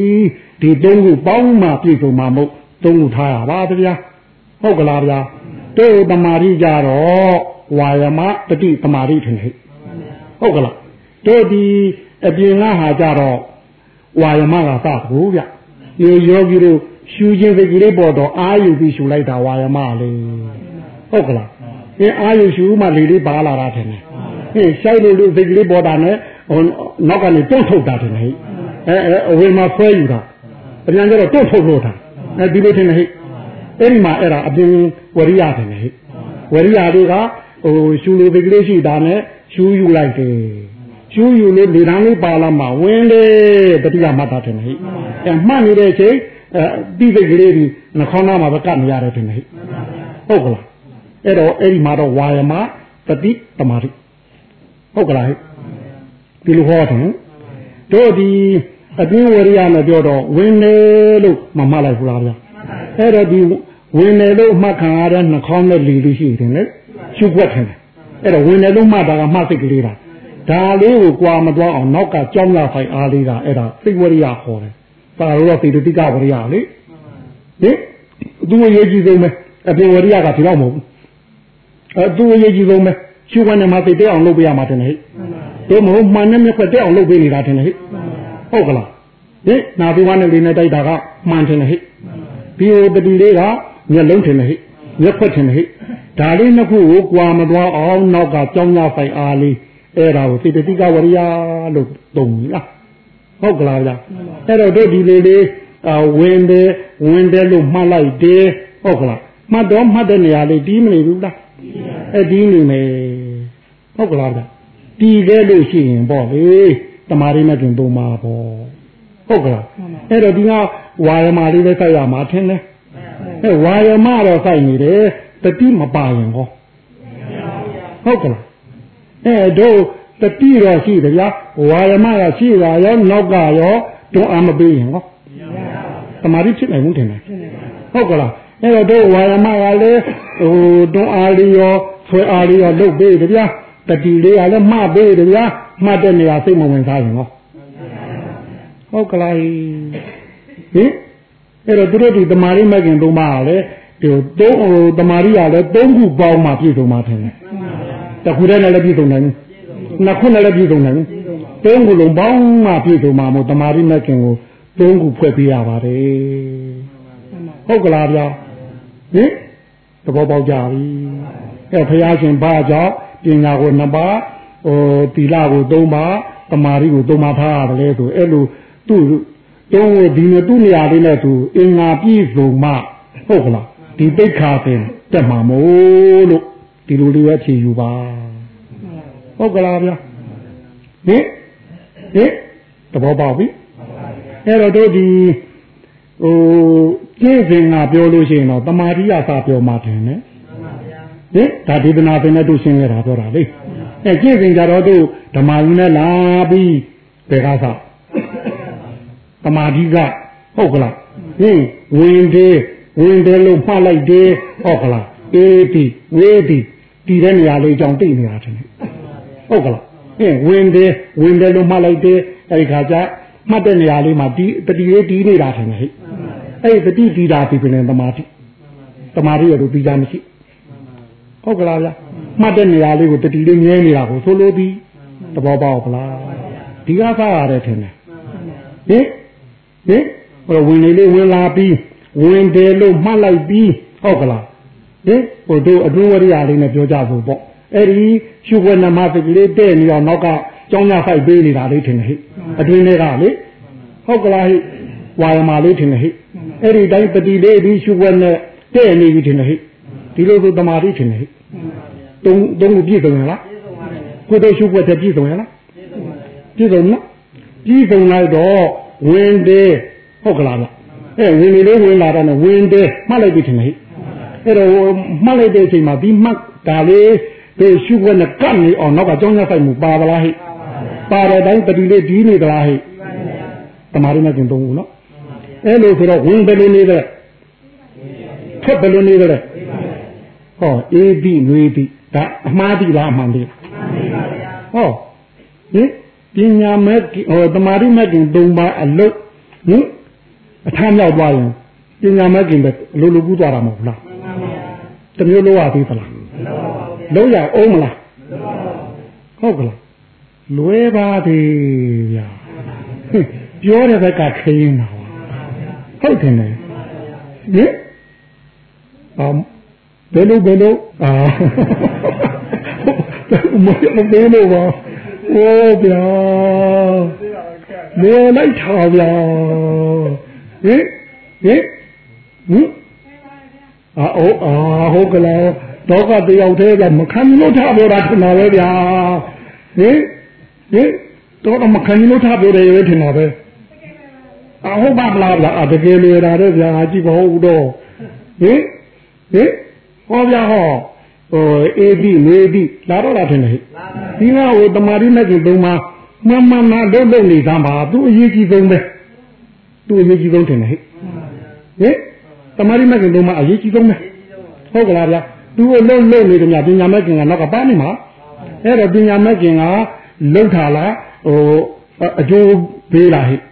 3ခုပေါင်းမှပြည့်စုံမှာမို့3ခုထားရပါဗျာဟုတ်ကလားဗျာတို့တမာရီကြတော့ဝါယမတတိတမာရီထင်ဟဲ့ဟုတ်ကလားတို့ဒီအပြင်ကဟာကြတော့ဝါယမကသဘူးဗျယောဂီတို့ရှူခြင်းစိတ်ကလေးပေါ်တော့အာယုပြီးရှူလိုက်တာဝါယမလေဟုတ်ကလားအာယုရှူမှလေလေးပါလာတာထင်တယ်ရှိုက်လို့စိတ်ကလေးပေါ်တာနဲ့နောက်ကနေတွန့်ထုတ်တာထင်တယ်အဝေမှာဆွဲယူတာအပြန်ကျတော့တွန့်ထုတ်လို့တာဒီလိုထင်တယ်ဟဲ့အဲ့ဒီမှာအဲ့ဒါအပြင်ဝရိယထင်တယ်ဟဲ့ဝရိယတွေကရှူလို့စိတ်ကလေးရှိတာနဲ့ရှူယူလိုက်တယ်ရှူယူလို့လေတန်းလေးပါလာမှဝင်လေတတိယမှတ်တာထင်တယ်ဟဲ့မှတ်နေတဲ့အချိန်တိစိတ်ကလေးဒီနှာခေါင်းသားမှာပဲကတ်နေရတယ်ထင်တယ်ဟဲ့ဟုတ်ကလားအဲ့တော့အဲ့ဒီမှာတော့ဝါယမတတိတမာတိဟုတ်ကလားဟဲ့ဒီလိုဟောတယ်တို့ဒီအတွင်းဝရိယနဲ့ပြောတော့ဝင်လေလို့မမှတ်လိုက်ဘူးလားဗျာအဲ့တော့ဒီဝင်လေလို့မှတ်ခံရတဲ့နှာခေါင်းနဲ့လေလို့ရှိတယ်လေရှုွက်တယ်အဲ့တော့ဝင်လေလို့မှတ်တာကမှတ်စိတ်ကလေးတာဒါလေးကိုကြွာမသွားအောင်နောက်ကကြောင်းရဖိုင်အားလေးကအဲ့ဒါစိတ်ဝရိယခေါ်တယ်ပါတော့သေတိကဝရိယလေဟင်သူ့ရေးကြည့်ဆုံးပဲအပြင်ဝရိယကဒီတော့မဟုတ်ဘူးသူ့ရေးကြည့်ဆုံးပဲရှုွက်နဲ့မှသိတဲ့အောင်လုပ်ပေးရမှာတယ်ဟဲ့တို့မဟုတ်မှန်နဲ့မြက်ခွက်တဲ့အောင်လုပ်ပေးနေတာတယ်ဟဲ့ဟုတ်ကလားဟင်နာပြီးဝါနဲ့လေးနဲ့တိုက်တာကမှန်တယ်ဟဲ့ဒီတတိလေးကမျက်လုံးထင်တယ်ဟဲ့မျက်ခွက်ထင်တယ်ဟဲ့ဒါလေးနှစ်ခုကိုကြွာမသွားအောင်နောက်ကကြောင်းရဖိုင်အားလေးအဲ့ဒါကိုသေတိကဝရိယလို့သုံးလားဟုတ်ကလားဗျာအဲ့တော့တို့ဒီလေးလေးဝင်တယ်လို့မှတ်လိုက်တယ်ဟုတ်ကလားမှတ်တော့မှတ်တဲ့နေရာလေးတီးမနေဘူးလားတီးနေမယ်ဟုတ်ကလားဗျာတီးခဲ့လို့ရှိရင်ပေါ့လေတမာရီနဲ့တွင်သုံးပါပေါ့ဟုတ်ကလားအဲ့တော့ဒီကဝါယမလေးလည်းစိုက်ရမှာထင်တယ်ဝါယမတော့စိုက်နေတယ်တတိမပါရင်ဟောဟုတ်ကလားတို့တတိတော့ရှိတယ်ဗျာဝါယမကရှိတာရောနောက်ကရောတွန်းအားမပေးရင်ဟောတမာရီဖြစ်နိုင်ဘူးထင်တယ်ဟုတ်ကလားအဲ့တော့တို့ဝါယမကလည်းတွန်းအားလေးရောဆွဲအားလေးရောလုပ်ပေးတယ်ဗျာတတိလေးကလည်းမှတ်ပေးတယ်ဗျာမှတ်တဲ့နေရာစိတ်မဝင်စားရင်ဟောဟုတ်ကလားဟင်အဲ့တော့သူတို့ဒီတမာရီမကင်သုံးပါကလည်းဒီတမာရီကလည်း3ခုပေါင်းမှပြည့်စုံမှထင်တယ်တခုတည်းနဲ့လည်းပြည့်စုံနိုင်ဘူးနှစ်ခုနဲ့လည်းပြည့်စုံနိုင်ဘူး3ခုလုံးပေါင်းမှပြည့်စုံမှမို့တမာရီမကင်ကို3ခုဖွဲ့ပေးရပါတယ်ဟုတ်ကလားဗျာဟင်သဘောပေါက်ကြပြီအဲ့ဘုရားရှင်ဘာကြောင့်ပညာကို2ပါးသီလကို3ပါးတမာရီကို3ပါးထားရတယ်လေဆိုအဲ့လိုသူ့ဒီနဲ့သူ့နေရာလေးနဲ့သူအင်္ဂါပြည့်စုံမှဟုတ်ကလားဒီတိတ်ခါပင်တက်မှာမို့လို့ဒီလိုလေးပဲဖြေယူပါဟုတ်ကလားဗျာဟင်သဘောပေါက်ပြီအဲ့တော့တို့ဒီကျင့်စဉ်ကပြောလို့ရှိရင်တော့တမာရီအစာပြောမှတယ်နဲ့ဒါဒေသနာပင်နဲ့တို့ရှင်းရတာပြောတာလေကျင့်စဉ်ကြတော့တို့ဓမ္မယူနဲ့လာပြီးဘယ်ကစားတမာရီကဟုတ်ကလားဝင်တယ်လို့မှတ်လိုက်တယ်ဟုတ်ကလားအေးဒီဝေးဒီတည်တဲ့နေရာလေးကြောင့်တိတ်နေတာတယ်ဟုတ်ကလားဝင်တယ်လို့မှတ်လိုက်တယ်အဲ့ဒီခါကျမှတ်တဲ့နေရာလေးမှာဒီတတိလေးတီးနေတာထင်တယ်ဟဲ့အဲ့ဒီတတိတီးတာပြီးပြင်သမာဓိရလို့ပြီးကြမရှိဟုတ်ကလားဗျာမှတ်တဲ့နေရာလေးကိုတတိလေးငဲနေတာကိုဆိုလို့ပြီးသဘောပေါက်လားဒီကစားရတယ်ထင်တယ်ဟိုဝင်လေလေးဝင်လာပြီးဝင်တယ်လို့မှတ်လိုက်ပြီးဟုတ်ကလားဟိုတို့အတွင်းဝရိယလေးနဲ့ပြောကြဖို့ပေါ့အဲ့ဒီရှုွယ်နမသကလေးတဲ့နေတော့နောက်ကကြောင်းရဖိုက်ပေးနေတာလေးထင်တယ်ဟဲ့အတွင်းတွေကလေဟုတ်ကလားဟဲ့ဝါရမလေးထင်တယ်ဟဲ့အဲ့ဒီတိုင်းပတိလေးပြီးရှုွယ်နဲ့တဲ့နေပြီထင်တယ်ဟဲ့ဒီလိုဆိုတမာတိထင်တယ်ဟဲ့တုံးပြည့်စုံရလားကိုတို့ရှုွယ်တဲ့ပြည့်စုံရလားပြည့်စုံနော်ပြည့်စုံလိုက်တော့ဝင်တယ်ဟုတ်ကလားဗျဝင်လေလေးဝင်လာတော့ဝင်တယ်မှတ်လိုက်ပြီထင်တယ်ဟဲ့အဲ့တော့မှတ်လိုက်တဲ့အချိန်မှာဒီမှတ်ဒါလေးဒီရှုွက်နဲ့ကပ်နေအောင်နောက်ကကြောင်းရဆိုင်မှုပါပါလားဟဲ့ပါတဲ့တိုင်းပတိလေးဒီနေသလားဟဲ့တမာရီနဲ့ကျင်သုံးဘူးနော်အဲ့လိုဆိုတော့ဝင်ဘယ်လိုနေတယ်ထွက်ဘယ်လိုနေတယ်ဟောအေးပြီးနှွေးပြီးဒါအမှားတိလားအမှန်တိဟောပညာမဲ့တမာရီမဲ့ကျင်သုံးပါအလုတ်အထမ်းရောက်သွားရင်ပညာမဲ့ကျင်ပဲလိုလိုကူးသွားတာမဟုတ်လားတမျိုးလိုရသေးသလားလုံးရအောင်မလားဟုတ်ကလားလွဲပါသေးဗျာပြောတဲ့ဘက်ကခရင်တာဟုတ်တယ်လေဘယ်လိုမလို့ပါโอ้ဗျာလေလိုက်ထားဗျာဟုတ်ကလားတော့ကတယောက်တည်းကမခံလို့ထားပြောတာထင်တာပဲဗျာတော့မခံလို့ထားပြောတယ်ပဲထင်တာပဲဟုတ်ပါမလားဗျာတကယ်လေတာတဲ့ဗျာကြည့်မဟုတ်တော့ဟောဗျာဟောအေးဒီနေဒီလာတော့လာထင်တယ်ဒီကဟိုတမာရီနဲ့ကျသုံးပါမမမလုံးနေသားပါသူအရေးကြီးဆုံးပဲသူအရေးကြီးဆုံးထင်တယ်တမာရီနဲ့ကျသုံးပါအရေးကြီးဆုံးပဲဟုတ်ကလားဗျာသူ့လုံးနေတယ်များပညာမဲ့ကျင်ကနောက်ကပါနေမှာအဲ့တော့ပညာမဲ့ကျင်ကလုံထားလားအကျိုးပေးလားဟဲ့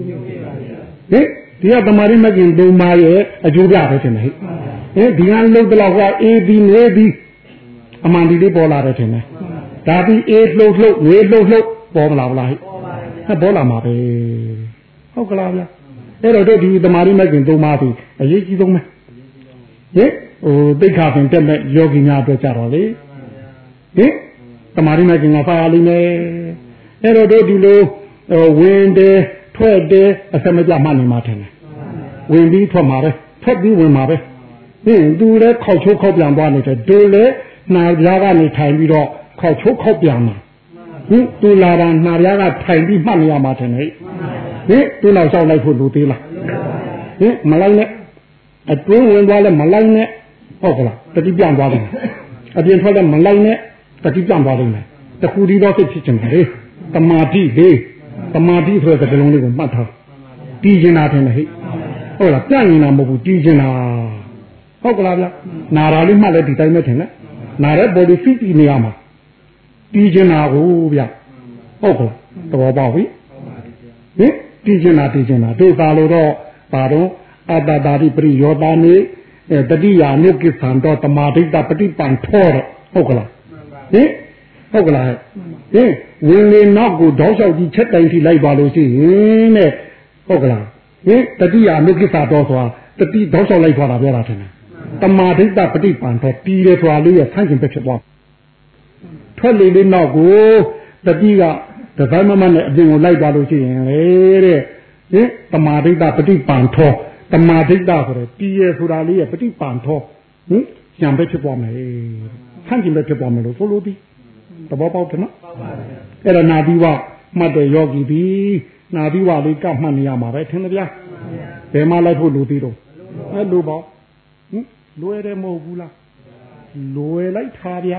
ဒီကတမာရီမဲ့ကျင်သုံးပါရဲ့အကျိုးပြပဲထင်တယ်ဒီကလုံတလောက်အေးဒီနေဒီအမှန်ဒီလေးပေါ်လာတယ်ထင်တယ်ဒါပြီးအေးလှုပ်ငေးလှုပ်ပေါ်မလာဘူးလားဟဲ့ပေါ်လာမှာပဲဟုတ်ကလားဗျာအဲ့တော့တို့ဒီတမာရီမဲ့ကျင်သုံးပါပြီအရေးကြီးဆုံးပဲတိတ်ခါပင်တက်မဲ့ယောဂီများအတွက်ကြတော့လေတမာရီမဲ့ကျင်ကဖာရလိမ့်မယ်အဲ့တော့တို့ဒီလိုဝင်တယ်ထွက်တယ်အစမကြမှနေမှာထင်တယ်ဝင်ပြီးထွက်မှာပဲထွက်ပြီးဝင်မှာပဲသူလည်းခောက်ချိုးခောက်ပြန်သွားနေတယ်တို့လည်းနာပြားကနေထိုင်ပြီးတော့ခောက်ချိုးခောက်ပြန်မှာသူလာတာနာပြားကထိုင်ပြီးမှတ်နေရမှာထင်တယ်သူနောက်လျှောက်လိုက်ဖို့လူသေးလားမလိုက်နဲ့အတွင်းဝင်သွားလဲမလိုက်နဲ့ဟုတ်ကလားတတိပြန်သွားတယ်အပြင်ထွက်လဲမလိုက်နဲ့တတိပြန်သွားတယ်တခုဒီတော့စိတ်ဖြစ်ချင်တယ်တမာတိဆိုတဲ့ကလုံးလေးကိုမှတ်ထားတီးကျင်တာထင်တယ်ဟုတ်လားပြန့်နေတာမဟုတ်ဘူးတီးကျင်တာဟုတ်ကလားဗျနာရာလေးမှလည်းဒီတိုင်းပဲထင်တယ်နာတဲ့ body fit နေရမှာတီးကျင်တာကိုဗျဟုတ်ကလားသဘောပေါက်ပြီတီးကျင်တာတို့သာလို့တော့ဘာတော့အတ္တတာတိပရိယောတာနေတတိယာနုကိသံတော့တမာဒိတပฏิပန်ထောတော့ဟုတ်ကလားဟုတ်ကလားဝင်လေနောက်ကိုတောက်လျှောက်ကြီးချက်တိုင်ထိလိုက်ပါလို့ရှိရင်တဲ့ဟုတ်ကလားတတိယာနုကိသတော့ဆိုတာတတိတောက်လျှောက်လိုက်သွားတာပြောတာထင်တယ်တမာဒိတပฏิပန်တော့ပြီးတယ်ဆိုတာလေးရဆန့်ကျင်ပဲဖြစ်သွားထွက်လေလေးနောက်ကိုတတိကတပိုင်းမမနဲ့အပြင်ကိုလိုက်သွားလို့ရှိရင်လေတဲ့တမာဒိတပฏิပန်ထောတမာဒိတဆိုတဲ့ပြီးရဆိုတာလေးရပฏิပန်ထောကြံပဲဖြစ်သွားမယ်ဆန့်ကျင်ပဲဖြစ်သွားမယ်လို့ဆိုလို့ပြီးသဘောပေါက်တယ်နော်အဲ့တော့နာပြီးဝမှတ်တဲ့ယောဂီပြီးနာပြီးဝလေးကမှတ်နေရမှာပဲထင်တယ်ဗျာဘယ်မှလိုက်ဖို့လူသေးတော့အဲ့လိုပေါ့လွယ်တယ်မဟုတ်ဘူးလားလွယ်လိုက်တာဗျာ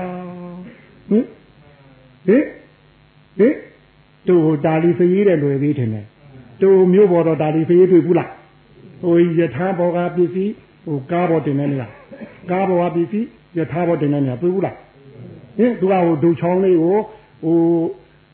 တို့ဒါလီဖရေးတဲ့လွယ်သေးတယ်တို့မျိုးပေါ်တော့ဒါလီဖရေးတွေ့ဘူးလားဟိုယထာဘောကပစ္စည်းဟိုကားပေါ်တင်နေလားကားပေါ်ကပစ္စည်းယထာပေါ်တင်နေလားတွေ့ဘူးလားသူကဟိုဒုချောင်းလေးကိုဟို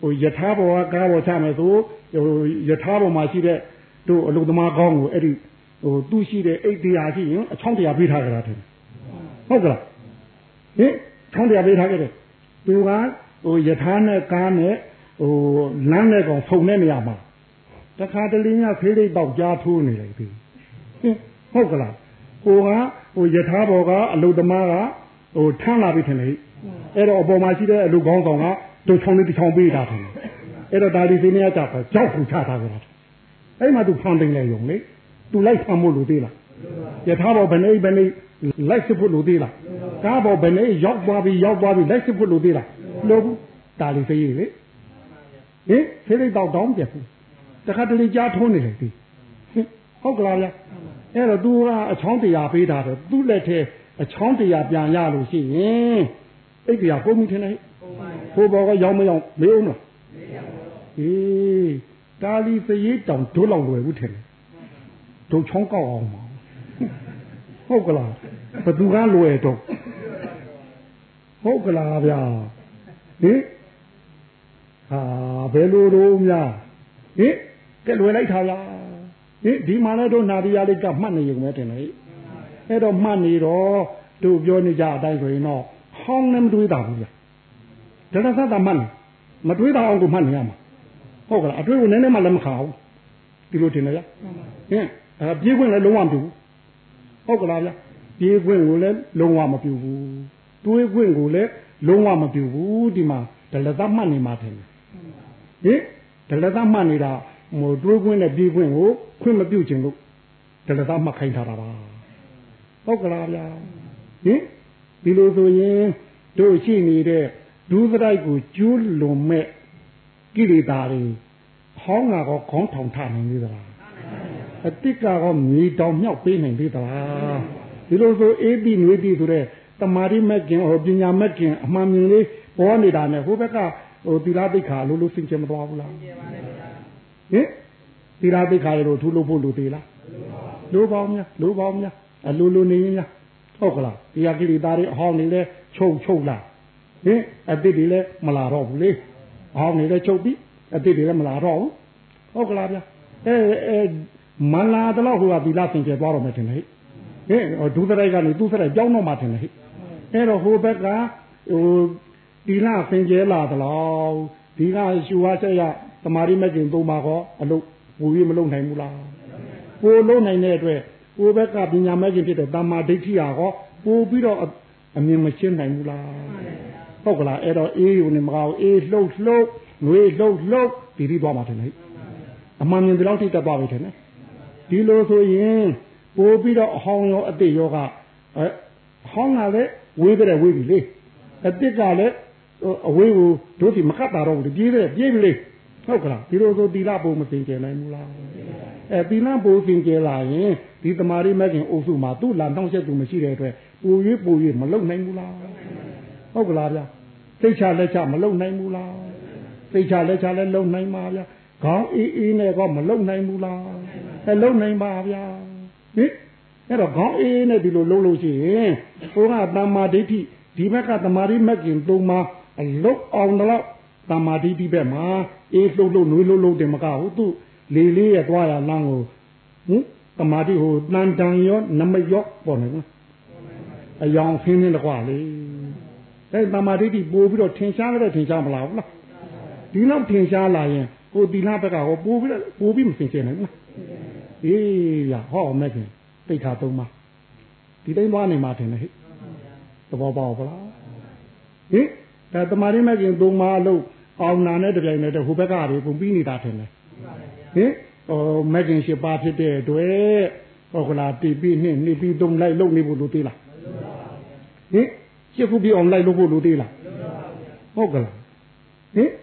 ယထာဘောကားဘောချမယ်ဆိုယထာဘောမှာရှိတဲ့တို့အလုသမားကောင်းကိုအဲ့ဒီသူ့ရှိတဲ့အိတ်တရားရှိရင်အချောင်းတရားပေးထားကြတာတယ်ဟုတ်ကလားဟင်ချောင်းတရားပေးထားကြတယ်သူကယထာနဲ့ကားနဲ့လမ်းနဲ့ကောင်ဖုန်နဲ့နေရာမှာတခါတလေညဖေးလေးပေါက်ကြားထိုးနေလိုက်ပြီဟင်ဟုတ်ကလားယထာဘောကအလုသမားကထမ်းလာပြီထင်လေအဲ့တော့အပေါ်မှာရှိတဲ့အလုကောင်းဆောင်ကတို့ချောင်းလေးတစ်ချောင်းပေးတာတယ်အဲ့တော့ဒါဒီစင်းနေကြတော့ကြောက်ခုချထားကြတာအဲ့မှာသူဖန်ပင်လေယုံလေသူလိုက်ဖန်ဖို့လို့သေးလားယထာဘောဘယ်နေလိုက်စစ်ဖို့လို့သေးလားကားဘောဘယ်နေရောက်သွားပြီလိုက်စစ်ဖို့လို့သေးလားလို့ဒါလေးသေးလေဟင်ဖေးလေးတော့တောင်းပြဘူးတခါတလေကြားထုံးနေလေဒီဟုတ်ကလားဗျအဲ့တော့ तू ကအချောင်းတရားပေးတာတော့သူ့လက်ထဲအချောင်းတရားပြန်ရလို့ရှိရင်အိတ်တရားကုန်ပြီထင်တယ်ဟိုဘောကရောက်မရောက်မေးအောင်လားအေးတာလီစရေးတောင်ဒုလောက်လွယ်ဘူးထင်တယ်ဒုချောင်းကောက်အောင်ပါဟုတ်ကလားဘသူကလွယ်တော့ဟုတ်ကလားဗျာဟင်ဟာဘယ်လိုတော့များဟင်ကဲလွယ်လိုက်တာလားဟင်ဒီမှာလည်းတို့နာရီယာလေးကမှတ်နေရုံပဲတင်လေအဲ့တော့မှတ်နေတော့တို့ပြောနေကြအတိုင်းဆိုရင်တော့ဟောင်းနဲ့မတွေးတာဘူးဗျာဒါလည်းသတ်တာမှတ်နေမတွေးတာအောင်ကိုမှတ်နေရမှာဟုတ်ကလားအတွေးကိုနည်းနည်းမှလည်းမခါဘူးဒီလိုတင်လေဗျာဟင်ပြေးခွင့်လည်းလုံးဝမပြုဘူးဟုတ်ကလားဗျာပြေးခွင့်ကိုလည်းလုံးဝမပြုဘူးတွေးခွင့်ကိုလည်းလုံးဝမပြုဘူးဒီမှာဒါလည်းသတ်မှတ်နေမှာတယ်ဟင်ဒါလည်းသတ်မှတ်နေတာတွေးခွင့်နဲ့ပြေးခွင့်ကိုခွင့်မပြုခြင်းလို့ဒါလည်းသတ်မှတ်ခိုင်းထားတာပါဟုတ်ကလားဗျာဟင်ဒီလိုဆိုရင်တို့ရှိနေတဲ့ဒုစရိုက်ကိုကျူးလွန်မဲ့ကိလေသာတွေဟောင်းတာကောခေါင်းထောင်ထနိုင်သေးသလားအတိတ်ကောမြေတောင်မြောက်ပေးနိုင်သေးသလားဒီလိုဆိုအေးတိနွေးတိဆိုတဲ့တမာတိမဲ့ခင်ပညာမဲ့ခင်အမှန်မြင်လေးပေါ်နေတာနဲ့ဟိုဘက်ကသီလသိက္ခာလိုစင်ကြမသွားဘူးလားဟင်သီလသိက္ခာတို့ထူလို့ဖို့လိုသေးလားလိုပါများအလိုနေများဟုတ်ကလားတရားကိလေသာတွေအဟောင်းနေလဲချုပ်လာဟင်အတိတ်တွေလည်းမလာတော့ဘူးလေအဟောင်းနေလဲချုပ်ပြီးအတိတ်တွေလည်းမလာတော့ဘူးဟုတ်ကလားဗျာမလာတော့ဟိုကသီလစင်ကြသွားတော့မယ်ထင်တယ်ဟင်ဒုစရိုက်ကနေသူစရိုက်ကြောင်းတော့မှထင်တယ်ဟဲ့အဲ့တော့ဟိုဘက်ကသီလစင်ကြလာသလားဒီကရှူဝါချက်ရသမာဓိမဲ့ကျင်သုံးပါတော့အလုပ်ဝူပြီးမလုပ်နိုင်ဘူးလားကိုလုံးနိုင်တဲ့အတွက်ကိုဘက်ကပညာမဲ့ကျင်ဖြစ်တဲ့တမ္မာဒိဋ္ဌိဟာဟောပို့ပြီးတော့အမြင်မရှင်းနိုင်ဘူးလားဟုတ်ကလားအဲ့တော့အေးယူနေမကောအေးလှုပ်ငွေလှုပ်ဒီပြီးသွားမှာတယ်လေအမှန်မြင်ဒီလောက်ထိတက်သွားပြီတယ်နော်ဒီလိုဆိုရင်ပို့ပြီးတော့အဟောင်းရောအတိတ်ရောကဟောင်းလာလေဝေးတဲ့ဝေးပြီလေအတိတ်ကလည်းအဝေးကိုတို့ဒီမကတ်တာတော့ဘူးပြေးပြီလေဟုတ်ကလားဒီလိုဆိုသီလပုံမစင်ကြယ်နိုင်ဘူးလားသီလပုံစင်ကြယ်လာရင်ဒီတမာရီမဲ့ခင်အုပ်စုမှာသူ့လန်တောင်းချက်သူမရှိတဲ့အတွက်ပို၍မလုံနိုင်ဘူးလားဟုတ်ကလားဗျာသိချလက်ချမလုံနိုင်ဘူးလားသိချလက်ချလည်းလုံနိုင်ပါဗျာခေါင်းအေးနဲ့ကောမလုံနိုင်ဘူးလားလုံနိုင်ပါဗျာဟင်အဲ့တော့ခေါင်းအေးနဲ့ဒီလိုလုံးလို့ရှိရင်ဟိုကတမ္မာဒိဋ္ဌိဒီဘက်ကတမာရီမဲ့ခင်သုံးပါအလုတ်အောင်တော့တမ္မာဒိဋ္ဌိဘက်မှာအေးလှုပ်နွေးလှုပ်တယ်မကဘူးသူလေးရဲ့သွားရလမ်းကိုတမာတိဟိုတန်တန်ရောနမရောပေါ်နေဘူးအယောင်ဖင်းနေတကွာလေအဲတမာတိပို့ပြီးတော့ထင်ရှားမလားဒီလောက်ထင်ရှားလာရင်ဟိုတီလာဘက်ကဟောပို့ပြီးမစင်ကြနိုင်ဘူးအေးရဟောမဲ့ခင်တိတ်ခါသုံးပါဒီတိုင်းသွားနေမှာထင်တယ်ဟဲ့သဘောပေါက်ပါလားဟင်ဒါတမာတိမဲ့ခင်သုံးပါလို့အောင်နာနဲ့တပြိုင်တည်းဟိုဘက်ကတွေပုံပြီးနေတာထင်တယ်ဟင်မဂ်ကင်ရှိပါဖြစ်တဲ့အတွက်ဟုတ်ကလားတီးပြီးနှစ်ပြီးသုံးလိုက်လုပ်နေဖို့လိုသေးလားဟင်ရှစ်ခုပြီးအောင်လိုက်လုပ်ဖို့လိုသေးလားဟုတ်ကလားဟင်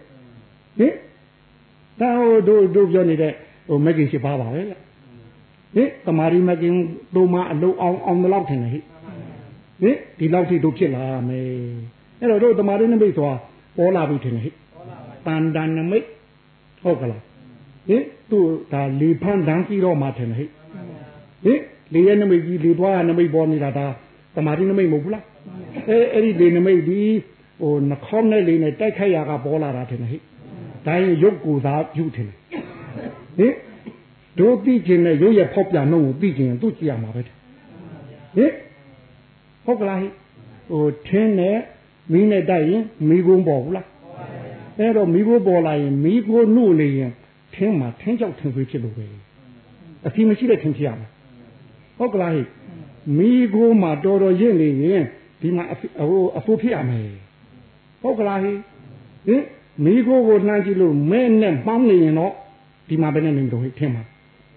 ဒါဟိုတို့ပြောနေတဲ့မဂ်ကင်ရှိပါပါပဲဟင်တမာရီမဂ်ကင်တို့မှအလုံးအောင်မလောက်ထင်တယ်ဟင်ဒီလောက်ထိတို့ဖြစ်လာမယ်အဲ့တော့တို့တမာရီနမိတ်ဆိုတာပေါ်လာပြီထင်တယ်ဟင်တန်တန်နမိတ်ဟုတ်ကလားဟင်သူဒါလေဖန်းတန်းပြီးတော့မှထင်တယ်ဟဲ့လေရဲ့နမိတ်ကြီးလေသွားနမိတ်ပေါ်နေတာဒါတမာတိနမိတ်မဟုတ်ဘူးလားအဲ့ဒီလေနမိတ်ဒီဟိုနှခေါင်းနဲ့လေနဲ့တိုက်ခိုက်ရကပေါ်လာတာထင်တယ်ဟဲ့တိုင်းရုပ်ကိုယ်သာပြုထင်တယ်ဟင်တို့သိကျင်တဲ့ရုပ်ရဲ့ဖောက်ပြန်နှုံးကိုသိကျင်သူ့ကြည့်ရမှာပဲဟင်ဟုတ်ကလားဟိုထင်းနဲ့မီးနဲ့တိုက်ရင်မီးကုန်းပေါ်ဘူးလားအဲ့တော့မီးခိုးပေါ်လာရင်မီးခိုးနှုတ်နေရင်ထင်းမှာထင်းကြောက်ထင်းသွေးဖြစ်လို့ပဲအစီမရှိတဲ့ထင်းဖြစ်ရမှာဟုတ်ကလားမီးခိုးမှာတော်တော်ရင့်နေရင်ဒီမှာဟိုအဖိုးဖြစ်ရမယ်ဟုတ်ကလားဟင်မီးခိုးကိုနှမ်းကြည့်လို့မဲနဲ့ပေါင်းနေရင်တော့ဒီမှာဘယ်နဲ့နေတော့ထင်းမှာ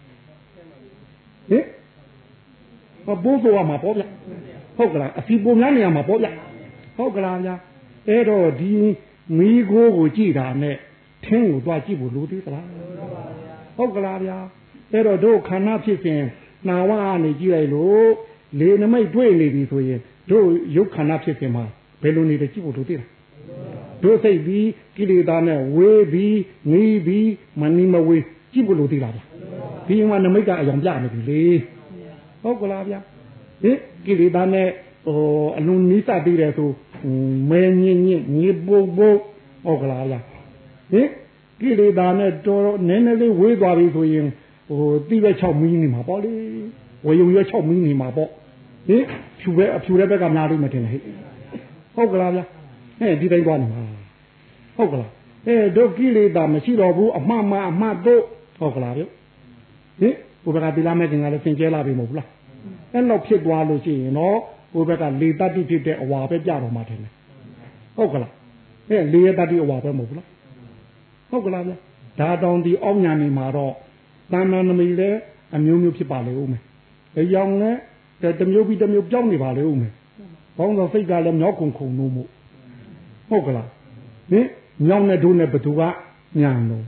ဘိုးတော်မှာပေါ့ဗျဟုတ်ကလားအစီပုံများနေရမှာပေါ့ဗျဟုတ်ကလားဗျအဲ့တော့ဒီမီးခိုးကိုကြည့်တာနဲ့ထင်းကိုသွားကြည့်ဖို့လိုသေးသလားဟုတ်ကလားဗျာအဲ့တော့တို့ခန္ဓာဖြစ်စဉ်နာဝကနေကြည့်လိုက်လို့လေနမိတ်တွေ့နေပြီဆိုရင်တို့ရုပ်ခန္ဓာဖြစ်စဉ်မှာဘယ်လိုနေတယ်ကြည့်ဖို့လိုသေးလားတို့စိတ်ပြီးကိလေသာနဲ့ဝေးပြီးငြီးပြီးမနီးမဝေးကြည့်ဖို့လိုသေးလားဗျာဒီမှာနမိတ်ကအယောင်ပြနေပြီလေဟုတ်ကလားဗျာကိလေသာနဲ့အလုံးနီးစပ်ပြီးတယ်ဆိုမဲညင်းညင်းငြီးပုတ်ပုတ်ဟုတ်ကလားဗျာကိလေသာနဲ့တော်နည်းနည်းလေးဝေးသွားပြီဆိုရင်တိပဲ6မီးနေမှာပေါ့လေဝေယုံရွက်6မီးနေမှာပေါ့ဖြူတဲ့ဘက်ကများလို့မတင်လေဟုတ်ကလားဗျာဒီတိုင်းသွားနေမှာဟုတ်ကလားဒုက္ခိလေသာမရှိတော့ဘူးအမှန်မှအမှတ်တို့ဟုတ်ကလားဗျဘုရားတိလာမဲ့ခင်ကလည်းသင်ကျဲလာပြီမဟုတ်လားအဲ့လောက်ဖြစ်သွားလို့ရှိရင်တော့ဘုရားကလေတ္တိဖြစ်တဲ့အဝါပဲကြတော့မှတယ်ဟုတ်ကလားလေရတ္တိအဝါပဲမဟုတ်လားဟုတ်ကလားဗျဒါတောင်ဒီအောက်ညာနေမှာတော့တဏ္ဍာနမိလည်းအမျိုးမျိုးဖြစ်ပါလေဦးမယ်အယောင်လည်းတမျိုးပြီးတမျိုးပြောင်းနေပါလေဦးမယ်ဘောင်းသောစိတ်ကလည်းမြောက်ခုံခုံလို့မို့ဟုတ်ကလားမြောင်းနဲ့ဒုနဲ့ဘသူကညာလို့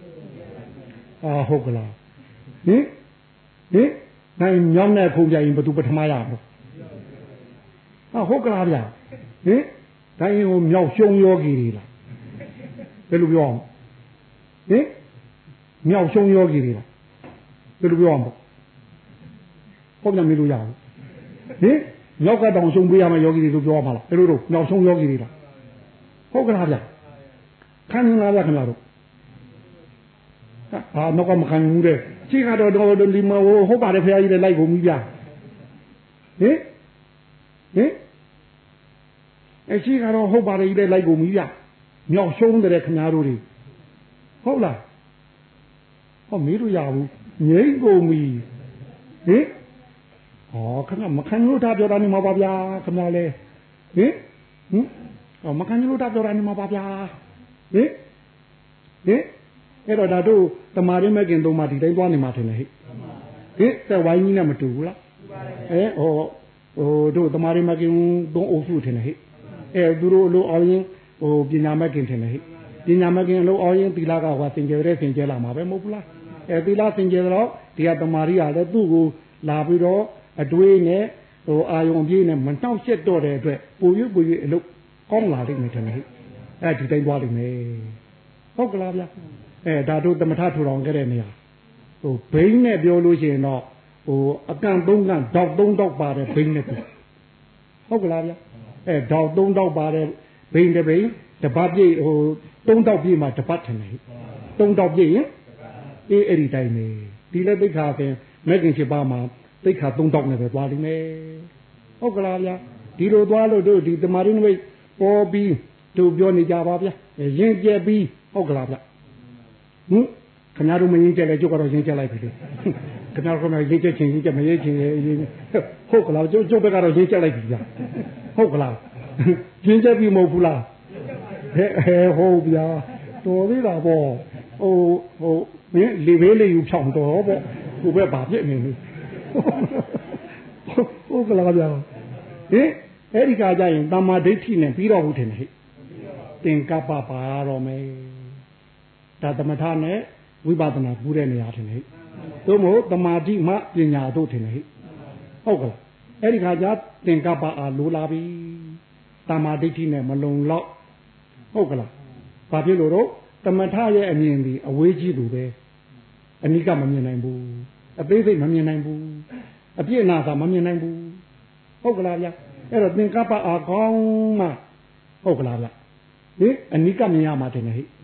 ဟုတ်ကလားနိုင်မြောင်းနဲ့ခုံကြရင်ဘသူပထမရတော့ဟုတ်ကလားဗျတိုင်းဟိုမြောက်ရှုံယောဂီတွေလားဘယ်လိုပြောအောင်မြောက်ရှုံယောဂီတွေလားဘယ်လိုပြောအောင်ပေါ့ပြန်မေးလို့ရအောင်မြောက်ကတောင်ရှုံပေးရမယ်ယောဂီတွေလို့ပြောရမှာလားဘယ်လိုတော့မြောက်ရှုံယောဂီတွေလားဟုတ်ကလားဗျခံနေလားဗျခင်ဗျားတို့နောက်ကမခံဘူးတဲ့ခြေကတော့ဒီမှာဟုတ်ပါတယ်ဖရာကြီးလည်းလိုက်ကုန်ပြီဗျခြေကတော့ဟုတ်ပါတယ်ကြီးလည်းလိုက်ကုန်ပြီဗျမြောက်ရှုံတဲ့ခင်ဗျားတို့တွေဟုတ်လားမေးလို့ရဘူးငိမ့်ကုန်ပြီခင်ဗျမခံလို့တာပြောတာနေမှာပါဗျာခင်ဗျာလေမခံလို့တာပြောတာနေမှာပါဗျာအဲ့တော့ဒါတို့တမာရင်းမဲ့ခင်သုံးပါဒီတိုင်းသွားနေမှာထင်တယ်တဲ့ဝိုင်းကြီးနဲ့မတူဘူးလားတို့တမာရင်းမဲ့ခင်သုံးအုပ်စုထင်တယ်သူတို့လိုအောင်ရင်ပညာမဲ့ခင်ထင်တယ်ပညာမဲ့ခင်လို့အောင်ရင်သီလကဟောစင်ကြယ်တဲ့စင်ကြယ်လာမှာပဲမဟုတ်ဘူးလားသီလစင်ကြယ်တော့ဒီကတမာရီကလည်းသူ့ကိုလာပြီးတော့အတွေးနဲ့အာယုံပြေးနဲ့မနှောက်ရှက်တော့တဲ့အတွက်ပူရွအလုပ်ကောင်းလာလိမ့်မယ်ထင်တယ်ဒီတိုင်းသွားလိမ့်မယ်ဟုတ်ကလားဗျဒါတို့သမထထူထောင်ခဲ့တဲ့နေရာဘိန်းနဲ့ပြောလို့ရှိရင်တော့အကန့်3ကန့်တောက်3တောက်ပါတဲ့ဘိန်းနဲ့ဟုတ်ကလားဗျတောက်3တောက်ပါတဲ့ဘိန်းတစ်ဘိန်းတပတ်ပြည့်3တောက်ပြည့်မှတပတ်ထင်တယ်3တောက်ပြည့်ရင်အဲ့ဒီတိုင်းပဲဒီလက်သိက္ခာပင်မဲ့ခင်7ပါးမှာသိက္ခာ3တောက်နဲ့ပဲသွားလိမ့်မယ်ဟုတ်ကလားဗျဒီလိုသွားလို့တို့ဒီတမာရင်းမိတ်ပေါ်ပြီးတို့ပြောနေကြပါဗျရင်ကျက်ပြီးဟုတ်ကလားဗျခင်ဗျားတို့မရင်ကျက်လဲကျုပ်ကတော့ရင်ကျက်လိုက်ပြီလေခင်ဗျားတို့ကရင်ကျက်ချင်းရင်ကျက်မရင်ချင်းဟုတ်ကလားကျုပ်ဘက်ကတော့ရင်ကျက်လိုက်ပြီဗျဟုတ်ကလားရင်ကျက်ပြီးမဟုတ်ဘူးလားဟုတ်ဗျာတော်သေးတာပေါ့မင်းလေဘေးလေးယူဖြောင်းတော့ပေါ့ကိုပဲဗာပြစ်နေလို့ဟုတ်ကလားဗျာအဲ့ဒီကကြရင်တမ္မာဒိဋ္ဌိနဲ့ပြီးတော့ဟုတ်တယ်ဟဲ့သင်္ကပ္ပပါတော့မယ်ဒါသမထနဲ့ဝိပဿနာပူးတဲ့နေရာထင်ဟဲ့သို့မဟုတ်သမာဓိမှပညာတို့ထင်ဟဲ့ဟုတ်ကလားအဲ့ဒီခါကျသင်္ကပ္ပအားလိုလာပြီတမ္မာဒိဋ္ဌိနဲ့မလုံလောက်ဟုတ်ကလားဘာဖြစ်လို့တော့သမထရဲ့အမြင်ဒီအဝေးကြီးသူပဲအနိကမမြင်နိုင်ဘူးအသေးစိတ်မမြင်နိုင်ဘူးအပြည့်အနာသာမမြင်နိုင်ဘူးဟုတ်ကလားဗျအဲ့တော့သင်္ကပ္ပအားကောင်းမှဟုတ်ကလားဗျအနိကမြင်ရမှာတင်ဟဲ့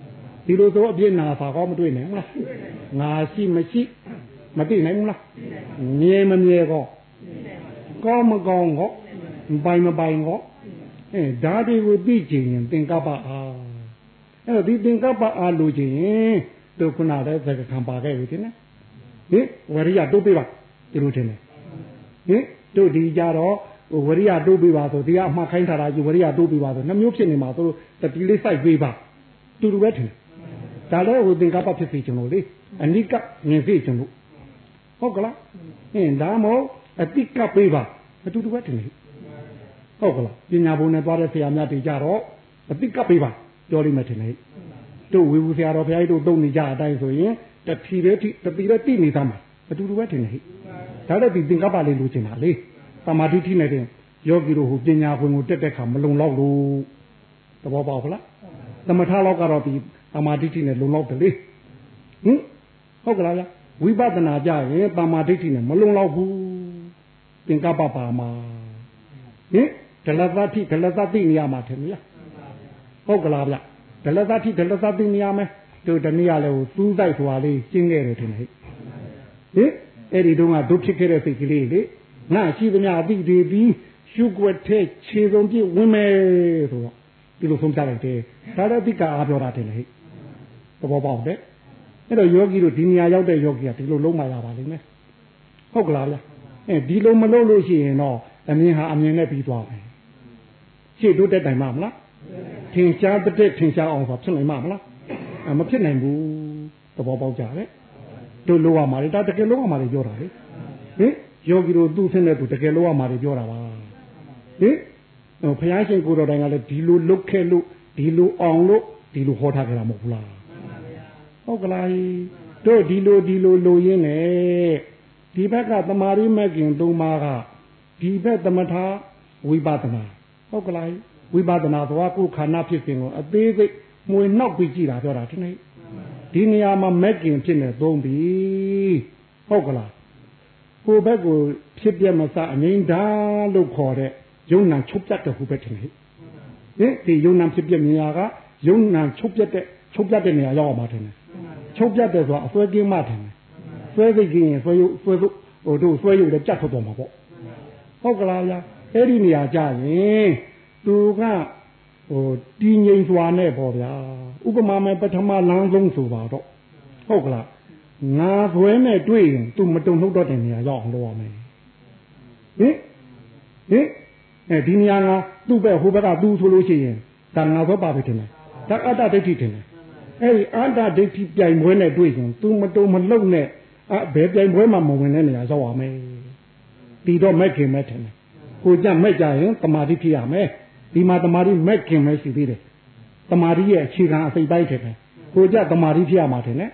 ဒီလိုဆိုအပြစ်နာပါကောမတွေ့နိုင်ဘူးလားငါရှိမရှိမသိနိုင်ဘူးလားမြဲမမြဲကောကောင်းမကောင်းကောပိုင်မပိုင်ကောဓာတ်တွေကိုသိချင်ရင်သင်္ကပ္ပအားအဲ့တော့ဒီသင်္ကပ္ပအားလို့ချင်ရင်တို့ခုနတည်းသက္ကခံပါခဲ့ပြီတင်ဟင်ဝရိယတိုးပေးပါဒီလိုတင်ဟင်တို့ဒီကြတော့ဝရိယတိုးပေးပါဆိုဒီကအမှားခိုင်းထားတာကြီးဝရိယတိုးပေးပါဆိုနှမျိုးဖြစ်နေမှာတို့တတိလေးစိုက်ပေးပါတူတူပဲထင်ဒါလည်းဟိုသင်္ကပ္ပဖြစ်စီကျွန်တော်လေအနိကမြင်စီကျွန်တော်ဟုတ်ကလားဒါမဟုတ်အတိကပေးပါအတူတူပဲထင်ဟုတ်ကလားပညာဘုံနဲ့သွားတဲ့ဆရာများတွေကြတော့အတိကပေးပါပြောလိမ့်မယ်ထင်တယ်တို့ဝေဘူးဆရာတော်ဘုရားကြီးတို့သုံးနေကြအတိုင်းဆိုရင်တတိပဲတိနေသားမှာအတူတူပဲထင်တယ်ဒါလည်းဒီသင်္ကပ္ပလေးလိုချင်တာလေသမာဓိထိနေတဲ့ယောဂီတို့ဟိုပညာဘုံကိုတက်တဲ့ခါမလုံလောက်လို့သဘောပေါက်လားသမထလောက်ကတော့ဒီသမာဓိထိနဲ့လုံလောက်တယ်လေဟုတ်ကလားဗျဝိပဿနာကြရင်သမာဓိထိနဲ့မလုံလောက်ဘူးသင်္ကပ္ပပါမှာဒလသတိဒလသတိနေရာမှာထင်မလားဟုတ်ကလားဗျဒလသတိဒလသတိနေရာမယ်တို့တနည်းအားလည်းဟိုသူးတိုက်သွားလေးကျင်းခဲ့တယ်ထင်တယ်အဲ့ဒီတုန်းကတို့ဖြစ်ခဲ့တဲ့စိတ်ကလေးလေငါရှိသမျှအတိတွေပြီးရှုွက်တဲ့ခြေစုံပြည့်ဝင်မယ်ဆိုတော့ဒီလိုဆုံးပြလိုက်တယ်ဒါလည်းအတိကအားပြောတာတယ်လေသဘောပေါက်တယ်အဲ့တော့ယောဂီတို့ဒီနေရာရောက်တဲ့ယောဂီကဒီလိုလုံးမရပါလိမ့်မယ်ဟုတ်ကလားဗျဒီလိုမလုပ်လို့ရှိရင်တော့အမြင်ဟာအမြင်နဲ့ပြီးသွားမယ်ရှေ့တို့တက်တိုင်မှာမလားထင်ရှားတဲ့ထင်ရှားအောင်ဆိုဖြစ်နိုင်မှာမလားမဖြစ်နိုင်ဘူးသဘောပေါက်ကြတယ်တို့လိုရမှာလေဒါတကယ်လိုရမှာလေပြောတာလေယောဂီတို့သူ့ဆင်းတဲ့သူတကယ်လိုရမှာလေပြောတာပါဘုရားရှင်ကိုယ်တော်တိုင်ကလည်းဒီလိုလုတ်ခဲ့လို့ဒီလိုအောင်လို့ဒီလိုဟောထားကြတာမဟုတ်ဘူးလားဟုတ်ကလားတို့ဒီလိုလိုရင်းနဲ့ဒီဘက်ကသမာဓိမဲ့ခင်သုံးပါးကဒီဘက်သမထဝိပဿနာဟုတ်ကလားဝိပဿနာသွားကိုခန္ဓာဖြစ်စဉ်ကိုအသေးစိတ်မွေနောက်ပြီးကြည့်တာပြောတာဒီနေ့ဒီနေရာမှာမဲ့ခင်ဖြစ်နေသုံးပြီဟုတ်ကလားကိုဘက်ကိုဖြစ်ပြမစအငိမ့်ဓာလို့ခေါ်တဲ့ယုံနာချုပ်ပြတ်တဲ့ဟိုဘက်ထင်တယ်ဒီယုံနာဖြစ်ပြမြင်ရကယုံနာချုပ်ပြတ်တဲ့နေရာရောက်အောင်ပါထင်တယ်ချုပ်ပြတ်တယ်ဆိုတာအစွဲကင်းမှထင်တယ်ဆွဲစိတ်ကင်းရင်ဆွဲရုပ်ဟိုတို့ဆွဲရုပ်လည်းကြတ်ထွက်သွားမှာပေါ့ဟုတ်ကလားဗျာအဲ့ဒီနေရာကြရင်သူကဟိုတည်ငြိမ်စွာနဲ့ပေါ့ဗျာဥပမာမဲ့ပထမလမ်းဆုံးဆိုပါတော့ဟုတ်ကလားငါဘွဲနဲ့တွေ့ရင်သူမတုံ့နှုတ်တော့တဲ့နေရာရောက်အောင်လုပ်ရမယ်ဒီနေရာကသူ့ဘက်ဟိုဘက်ကသူဆိုလို့ရှိရင်ဒါငါဘက်ပါပဲထင်တယ်ဒါအတ္တဒိဋ္ဌိထင်တယ်အဲ့ဒီအတ္တဒိဋ္ဌိပြိုင်ပွဲနဲ့တွေ့ရင်သူမတုံမလုံနဲ့ဘယ်ပြိုင်ပွဲမှာမဝင်တဲ့နေရာရောက်ရမယ်ဒီတော့မဲ့ခင်မဲ့ထင်တယ်ကိုကြမဲ့ကြရင်တမာတိဖြစ်ရမယ်ဒီမှာတမာတိမဲ့ခင်မဲ့ရှိသေးတယ်တမာတိရဲ့အခြေခံအစိတ်ပိုင်းထင်တယ်ကိုကြတမာတိဖြစ်ရမှာထင်တယ်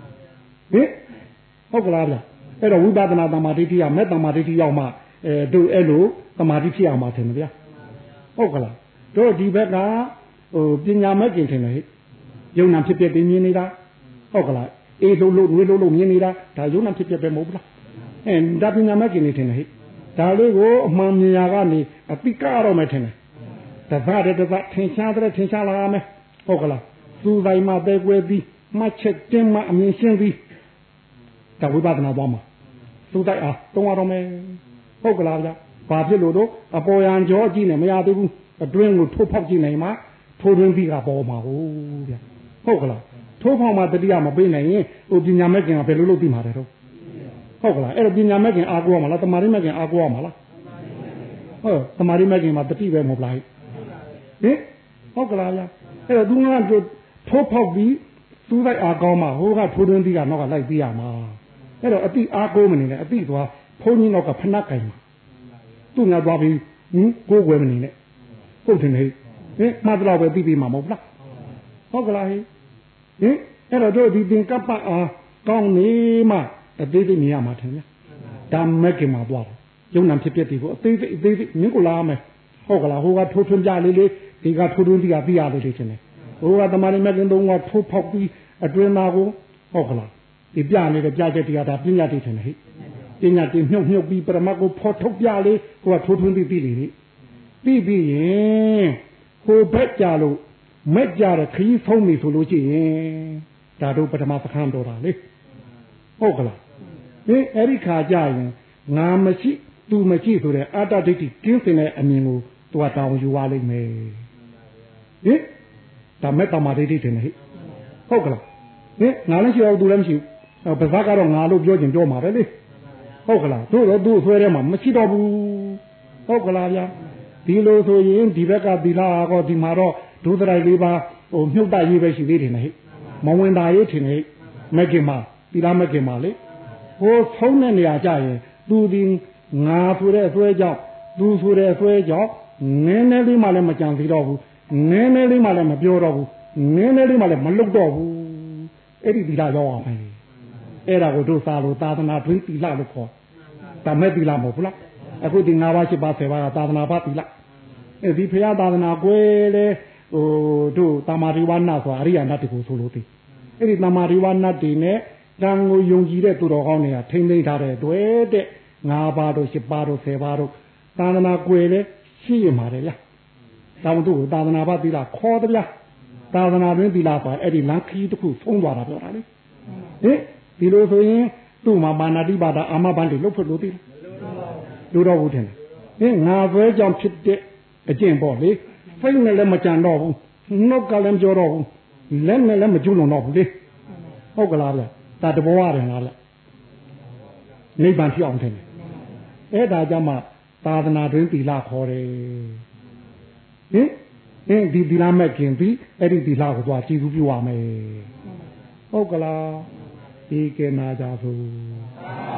ဟုတ်ကလားဗျအဲ့တော့ဝိပဿနာတမာတိဖြစ်ရမဲ့တမာတိရောက်မှတို့အဲ့လိုတမာတိဖြစ်ရမှာထင်တယ်ဗျဟုတ်ကလားတို့ဒီဘက်ကဟိုပညာမဲ့ခင်ထင်တယ်ယုံနာဖြစ်ပြတင်မြင်နေတာဟုတ်ကလားအေးလို့ဝေးလို့မြင်နေတာဒါယုံနာဖြစ်ပြပဲမဟုတ်ဘူးလားဒါပညာမဲ့ခင်နေထင်တယ်ဒါလေးကိုအမှန်မြင်ရကနေအတိကတော့မယ်ထင်တယ်တပတ်တပတ်ထင်ရှားတဲ့ထင်ရှားလာမယ်ဟုတ်ကလားသူ့တိုင်းမှာပဲကွဲပြီးမှတ်ချက်တင်းမှအမြင်ရှင်းပြီးဒါဝိပဿနာသွားမှာသူ့တိုက်အားတုံးရတော့မယ်ဟုတ်ကလားဗျာဘာဖြစ်လို့တော့အပေါ်ရန်ကြောကြည့်နေမရသေးဘူးအတွင်းကိုထိုးဖောက်ကြည့်နေမှာထိုးတွင်းပြီးကပေါ်မှာဟုတ်ဗျာဟုတ်ကလားထိုးဖောက်မှာတတိယမပေးနိုင်ရင်ဟိုပညာမဲ့ခင်ကဘယ်လိုလုပ်သိမှာလဲတော့ဟုတ်ကလားအဲ့တော့ပညာမဲ့ခင်အားကိုးရမှာလားတမာရီမဲ့ခင်အားကိုးရမှာလားဟုတ်တမာရီမဲ့ခင်မှာတတိပဲမဟုတ်လားဟုတ်ကလားဗျာအဲ့တော့သူကထိုးဖောက်ပြီးသူ့လိုက်အားကောင်းမှာဟိုကထိုးတွင်းပြီးကနောက်ကလိုက်ပြီးရမှာအဲ့တော့အတိအားကိုးမနေနဲ့အတိသွားဘုန်းကြီးနောက်ကဖဏကင်မှာသူ့ငါသွားပြီးကိုးွယ်မနေနဲ့ဟုတ်တယ်ဟဲ့မှတ်တော့ပဲပြီးပြီးမှာမဟုတ်လားဟုတ်ကလားအဲ့တော့တို့ဒီသင်္ကပ္ပအားကောင်းနေမှအသေးသေးမြင်ရမှာထင်ဗျာဒါမဲ့ကင်မှာသွားတယ်ယုံနာဖြစ်ဖြစ်ဒီကိုအသေးသေးမြင်ကိုလာမယ်ဟုတ်ကလားဟိုကထိုးထွန်းကြလေးဒီကထိုးထွန်းဒီကပြရလေးထင်တယ်ဟိုကတမာရီမဲ့ကင်သုံးကထိုးဖောက်ပြီးအတွင်းသားကိုဟုတ်ကလားဒီပြနေတဲ့ပြချက်တရားဒါပညာတိထင်တယ်ဟဲ့ပညာတိမြုပ်ပြီးပရမတ်ကိုဖော်ထုတ်ပြလေးဟိုကထိုးထွန်းပြီးပြီလေပြီးရင်ဟိုဘက်ကြလို့မဲ့ကြတဲ့ခရီးဆုံးပြီဆိုလို့ရှိရင်ဒါတို့ပထမစခန်းတော်တာလေဟုတ်ကလားအဲ့ဒီခါကြရင်ငါမရှိသူမရှိဆိုတဲ့အတ္တဒိဋ္ဌိကင်းစင်တဲ့အမြင်ကိုသူကတောင်းယူရလိမ့်မယ်ဒါမဲ့တမာဒိဋ္ဌိတင်ဟိဟုတ်ကလားငါလည်းရှိတော့သူလည်းမရှိဘူးပါဇက်ကတော့ငါလို့ပြောချင်ပြောမှာပဲလေဟုတ်ကလားတို့တော့သူ့ဆွဲထဲမှာမရှိတော့ဘူးဟုတ်ကလားဗျာဒီလိုဆိုရင်ဒီဘက်ကသီလကောဒီမှာတော့ဒုသရိုက်လေးပါမြုပ်တရေးပဲရှိသေးတယ်ဟဲ့မဝင်တာရေးထင်ဟဲ့မက်ကင်မှာသီလမက်ကင်မှာလေဟိုဆုံးတဲ့နေရာကြရင်သူဒီငါဆိုတဲ့အဆွဲကြောင့်သူဆိုတဲ့အဆွဲကြောင့်နည်းနည်းလေးမှလည်းမကြံသေးတော့ဘူးနည်းနည်းလေးမှလည်းမပြောတော့ဘူးနည်းနည်းလေးမှလည်းမလုပ်တော့ဘူးအဲ့ဒီသီလရောက်အောင်မယ်အဲ့ဒါကိုတို့စာလို့သာသနာတွင်သီလလို့ခေါ်ဒါမဲ့သီလမဟုတ်ဘူးလားအခုဒီ9ပါး10ပါး10ပါးကသာသနာပါသီလဒီဖရာသာသနာကွယ်လေတို့တမာရိဝနာဆိုတာအရိယာနတ်တွေကိုဆိုလို့သိအဲ့ဒီတမာရိဝနတ်တွေနဲ့တန်ကိုယုံကြည်တဲ့သူတော်ကောင်းတွေကထိမ့်သိမ်းထားတဲ့တွေ့တဲ့9ပါးတို့10ပါးတို့10ပါးတို့သာသနာကွယ်လေရှိရမှာတယ်ဗျာတောင်တို့သာသနာပါသီလခေါ်တယ်ဗျာသာသနာတွင်သီလပါအဲ့ဒီလမ်းခီးတစ်ခုဖုံးသွားတာပြောတာလေဒီလိုဆိုရင်သူ့မှာမာနတိပါဒအာမဘန်တွေလုတ်ဖို့လို့သိတယ်လို့တော့ဟုတ်တယ်ငါဘွဲကြောင့်ဖြစ်တဲ့အကျင့်ပေါ့လေဖိတ်နဲ့လည်းမကြံတော့ဘူးနှုတ်ကလည်းမပြောတော့ဘူးလက်နဲ့လည်းမကျွလွန်တော့ဘူးလေဟုတ်ကလားဗျဒါတဘောရတယ်လားဗျနိဗ္ဗာန်ဖြစ်အောင်ထင်တယ်အဲ့ဒါကြောင့်မှသာသနာတွင်သီလခေါ်တယ်ဒီသီလမဲ့ခင်ပြီးအဲ့ဒီသီလကိုသွားကြည်သူပြုရမယ်ဟုတ်ကလားဒီကေနာကြဆို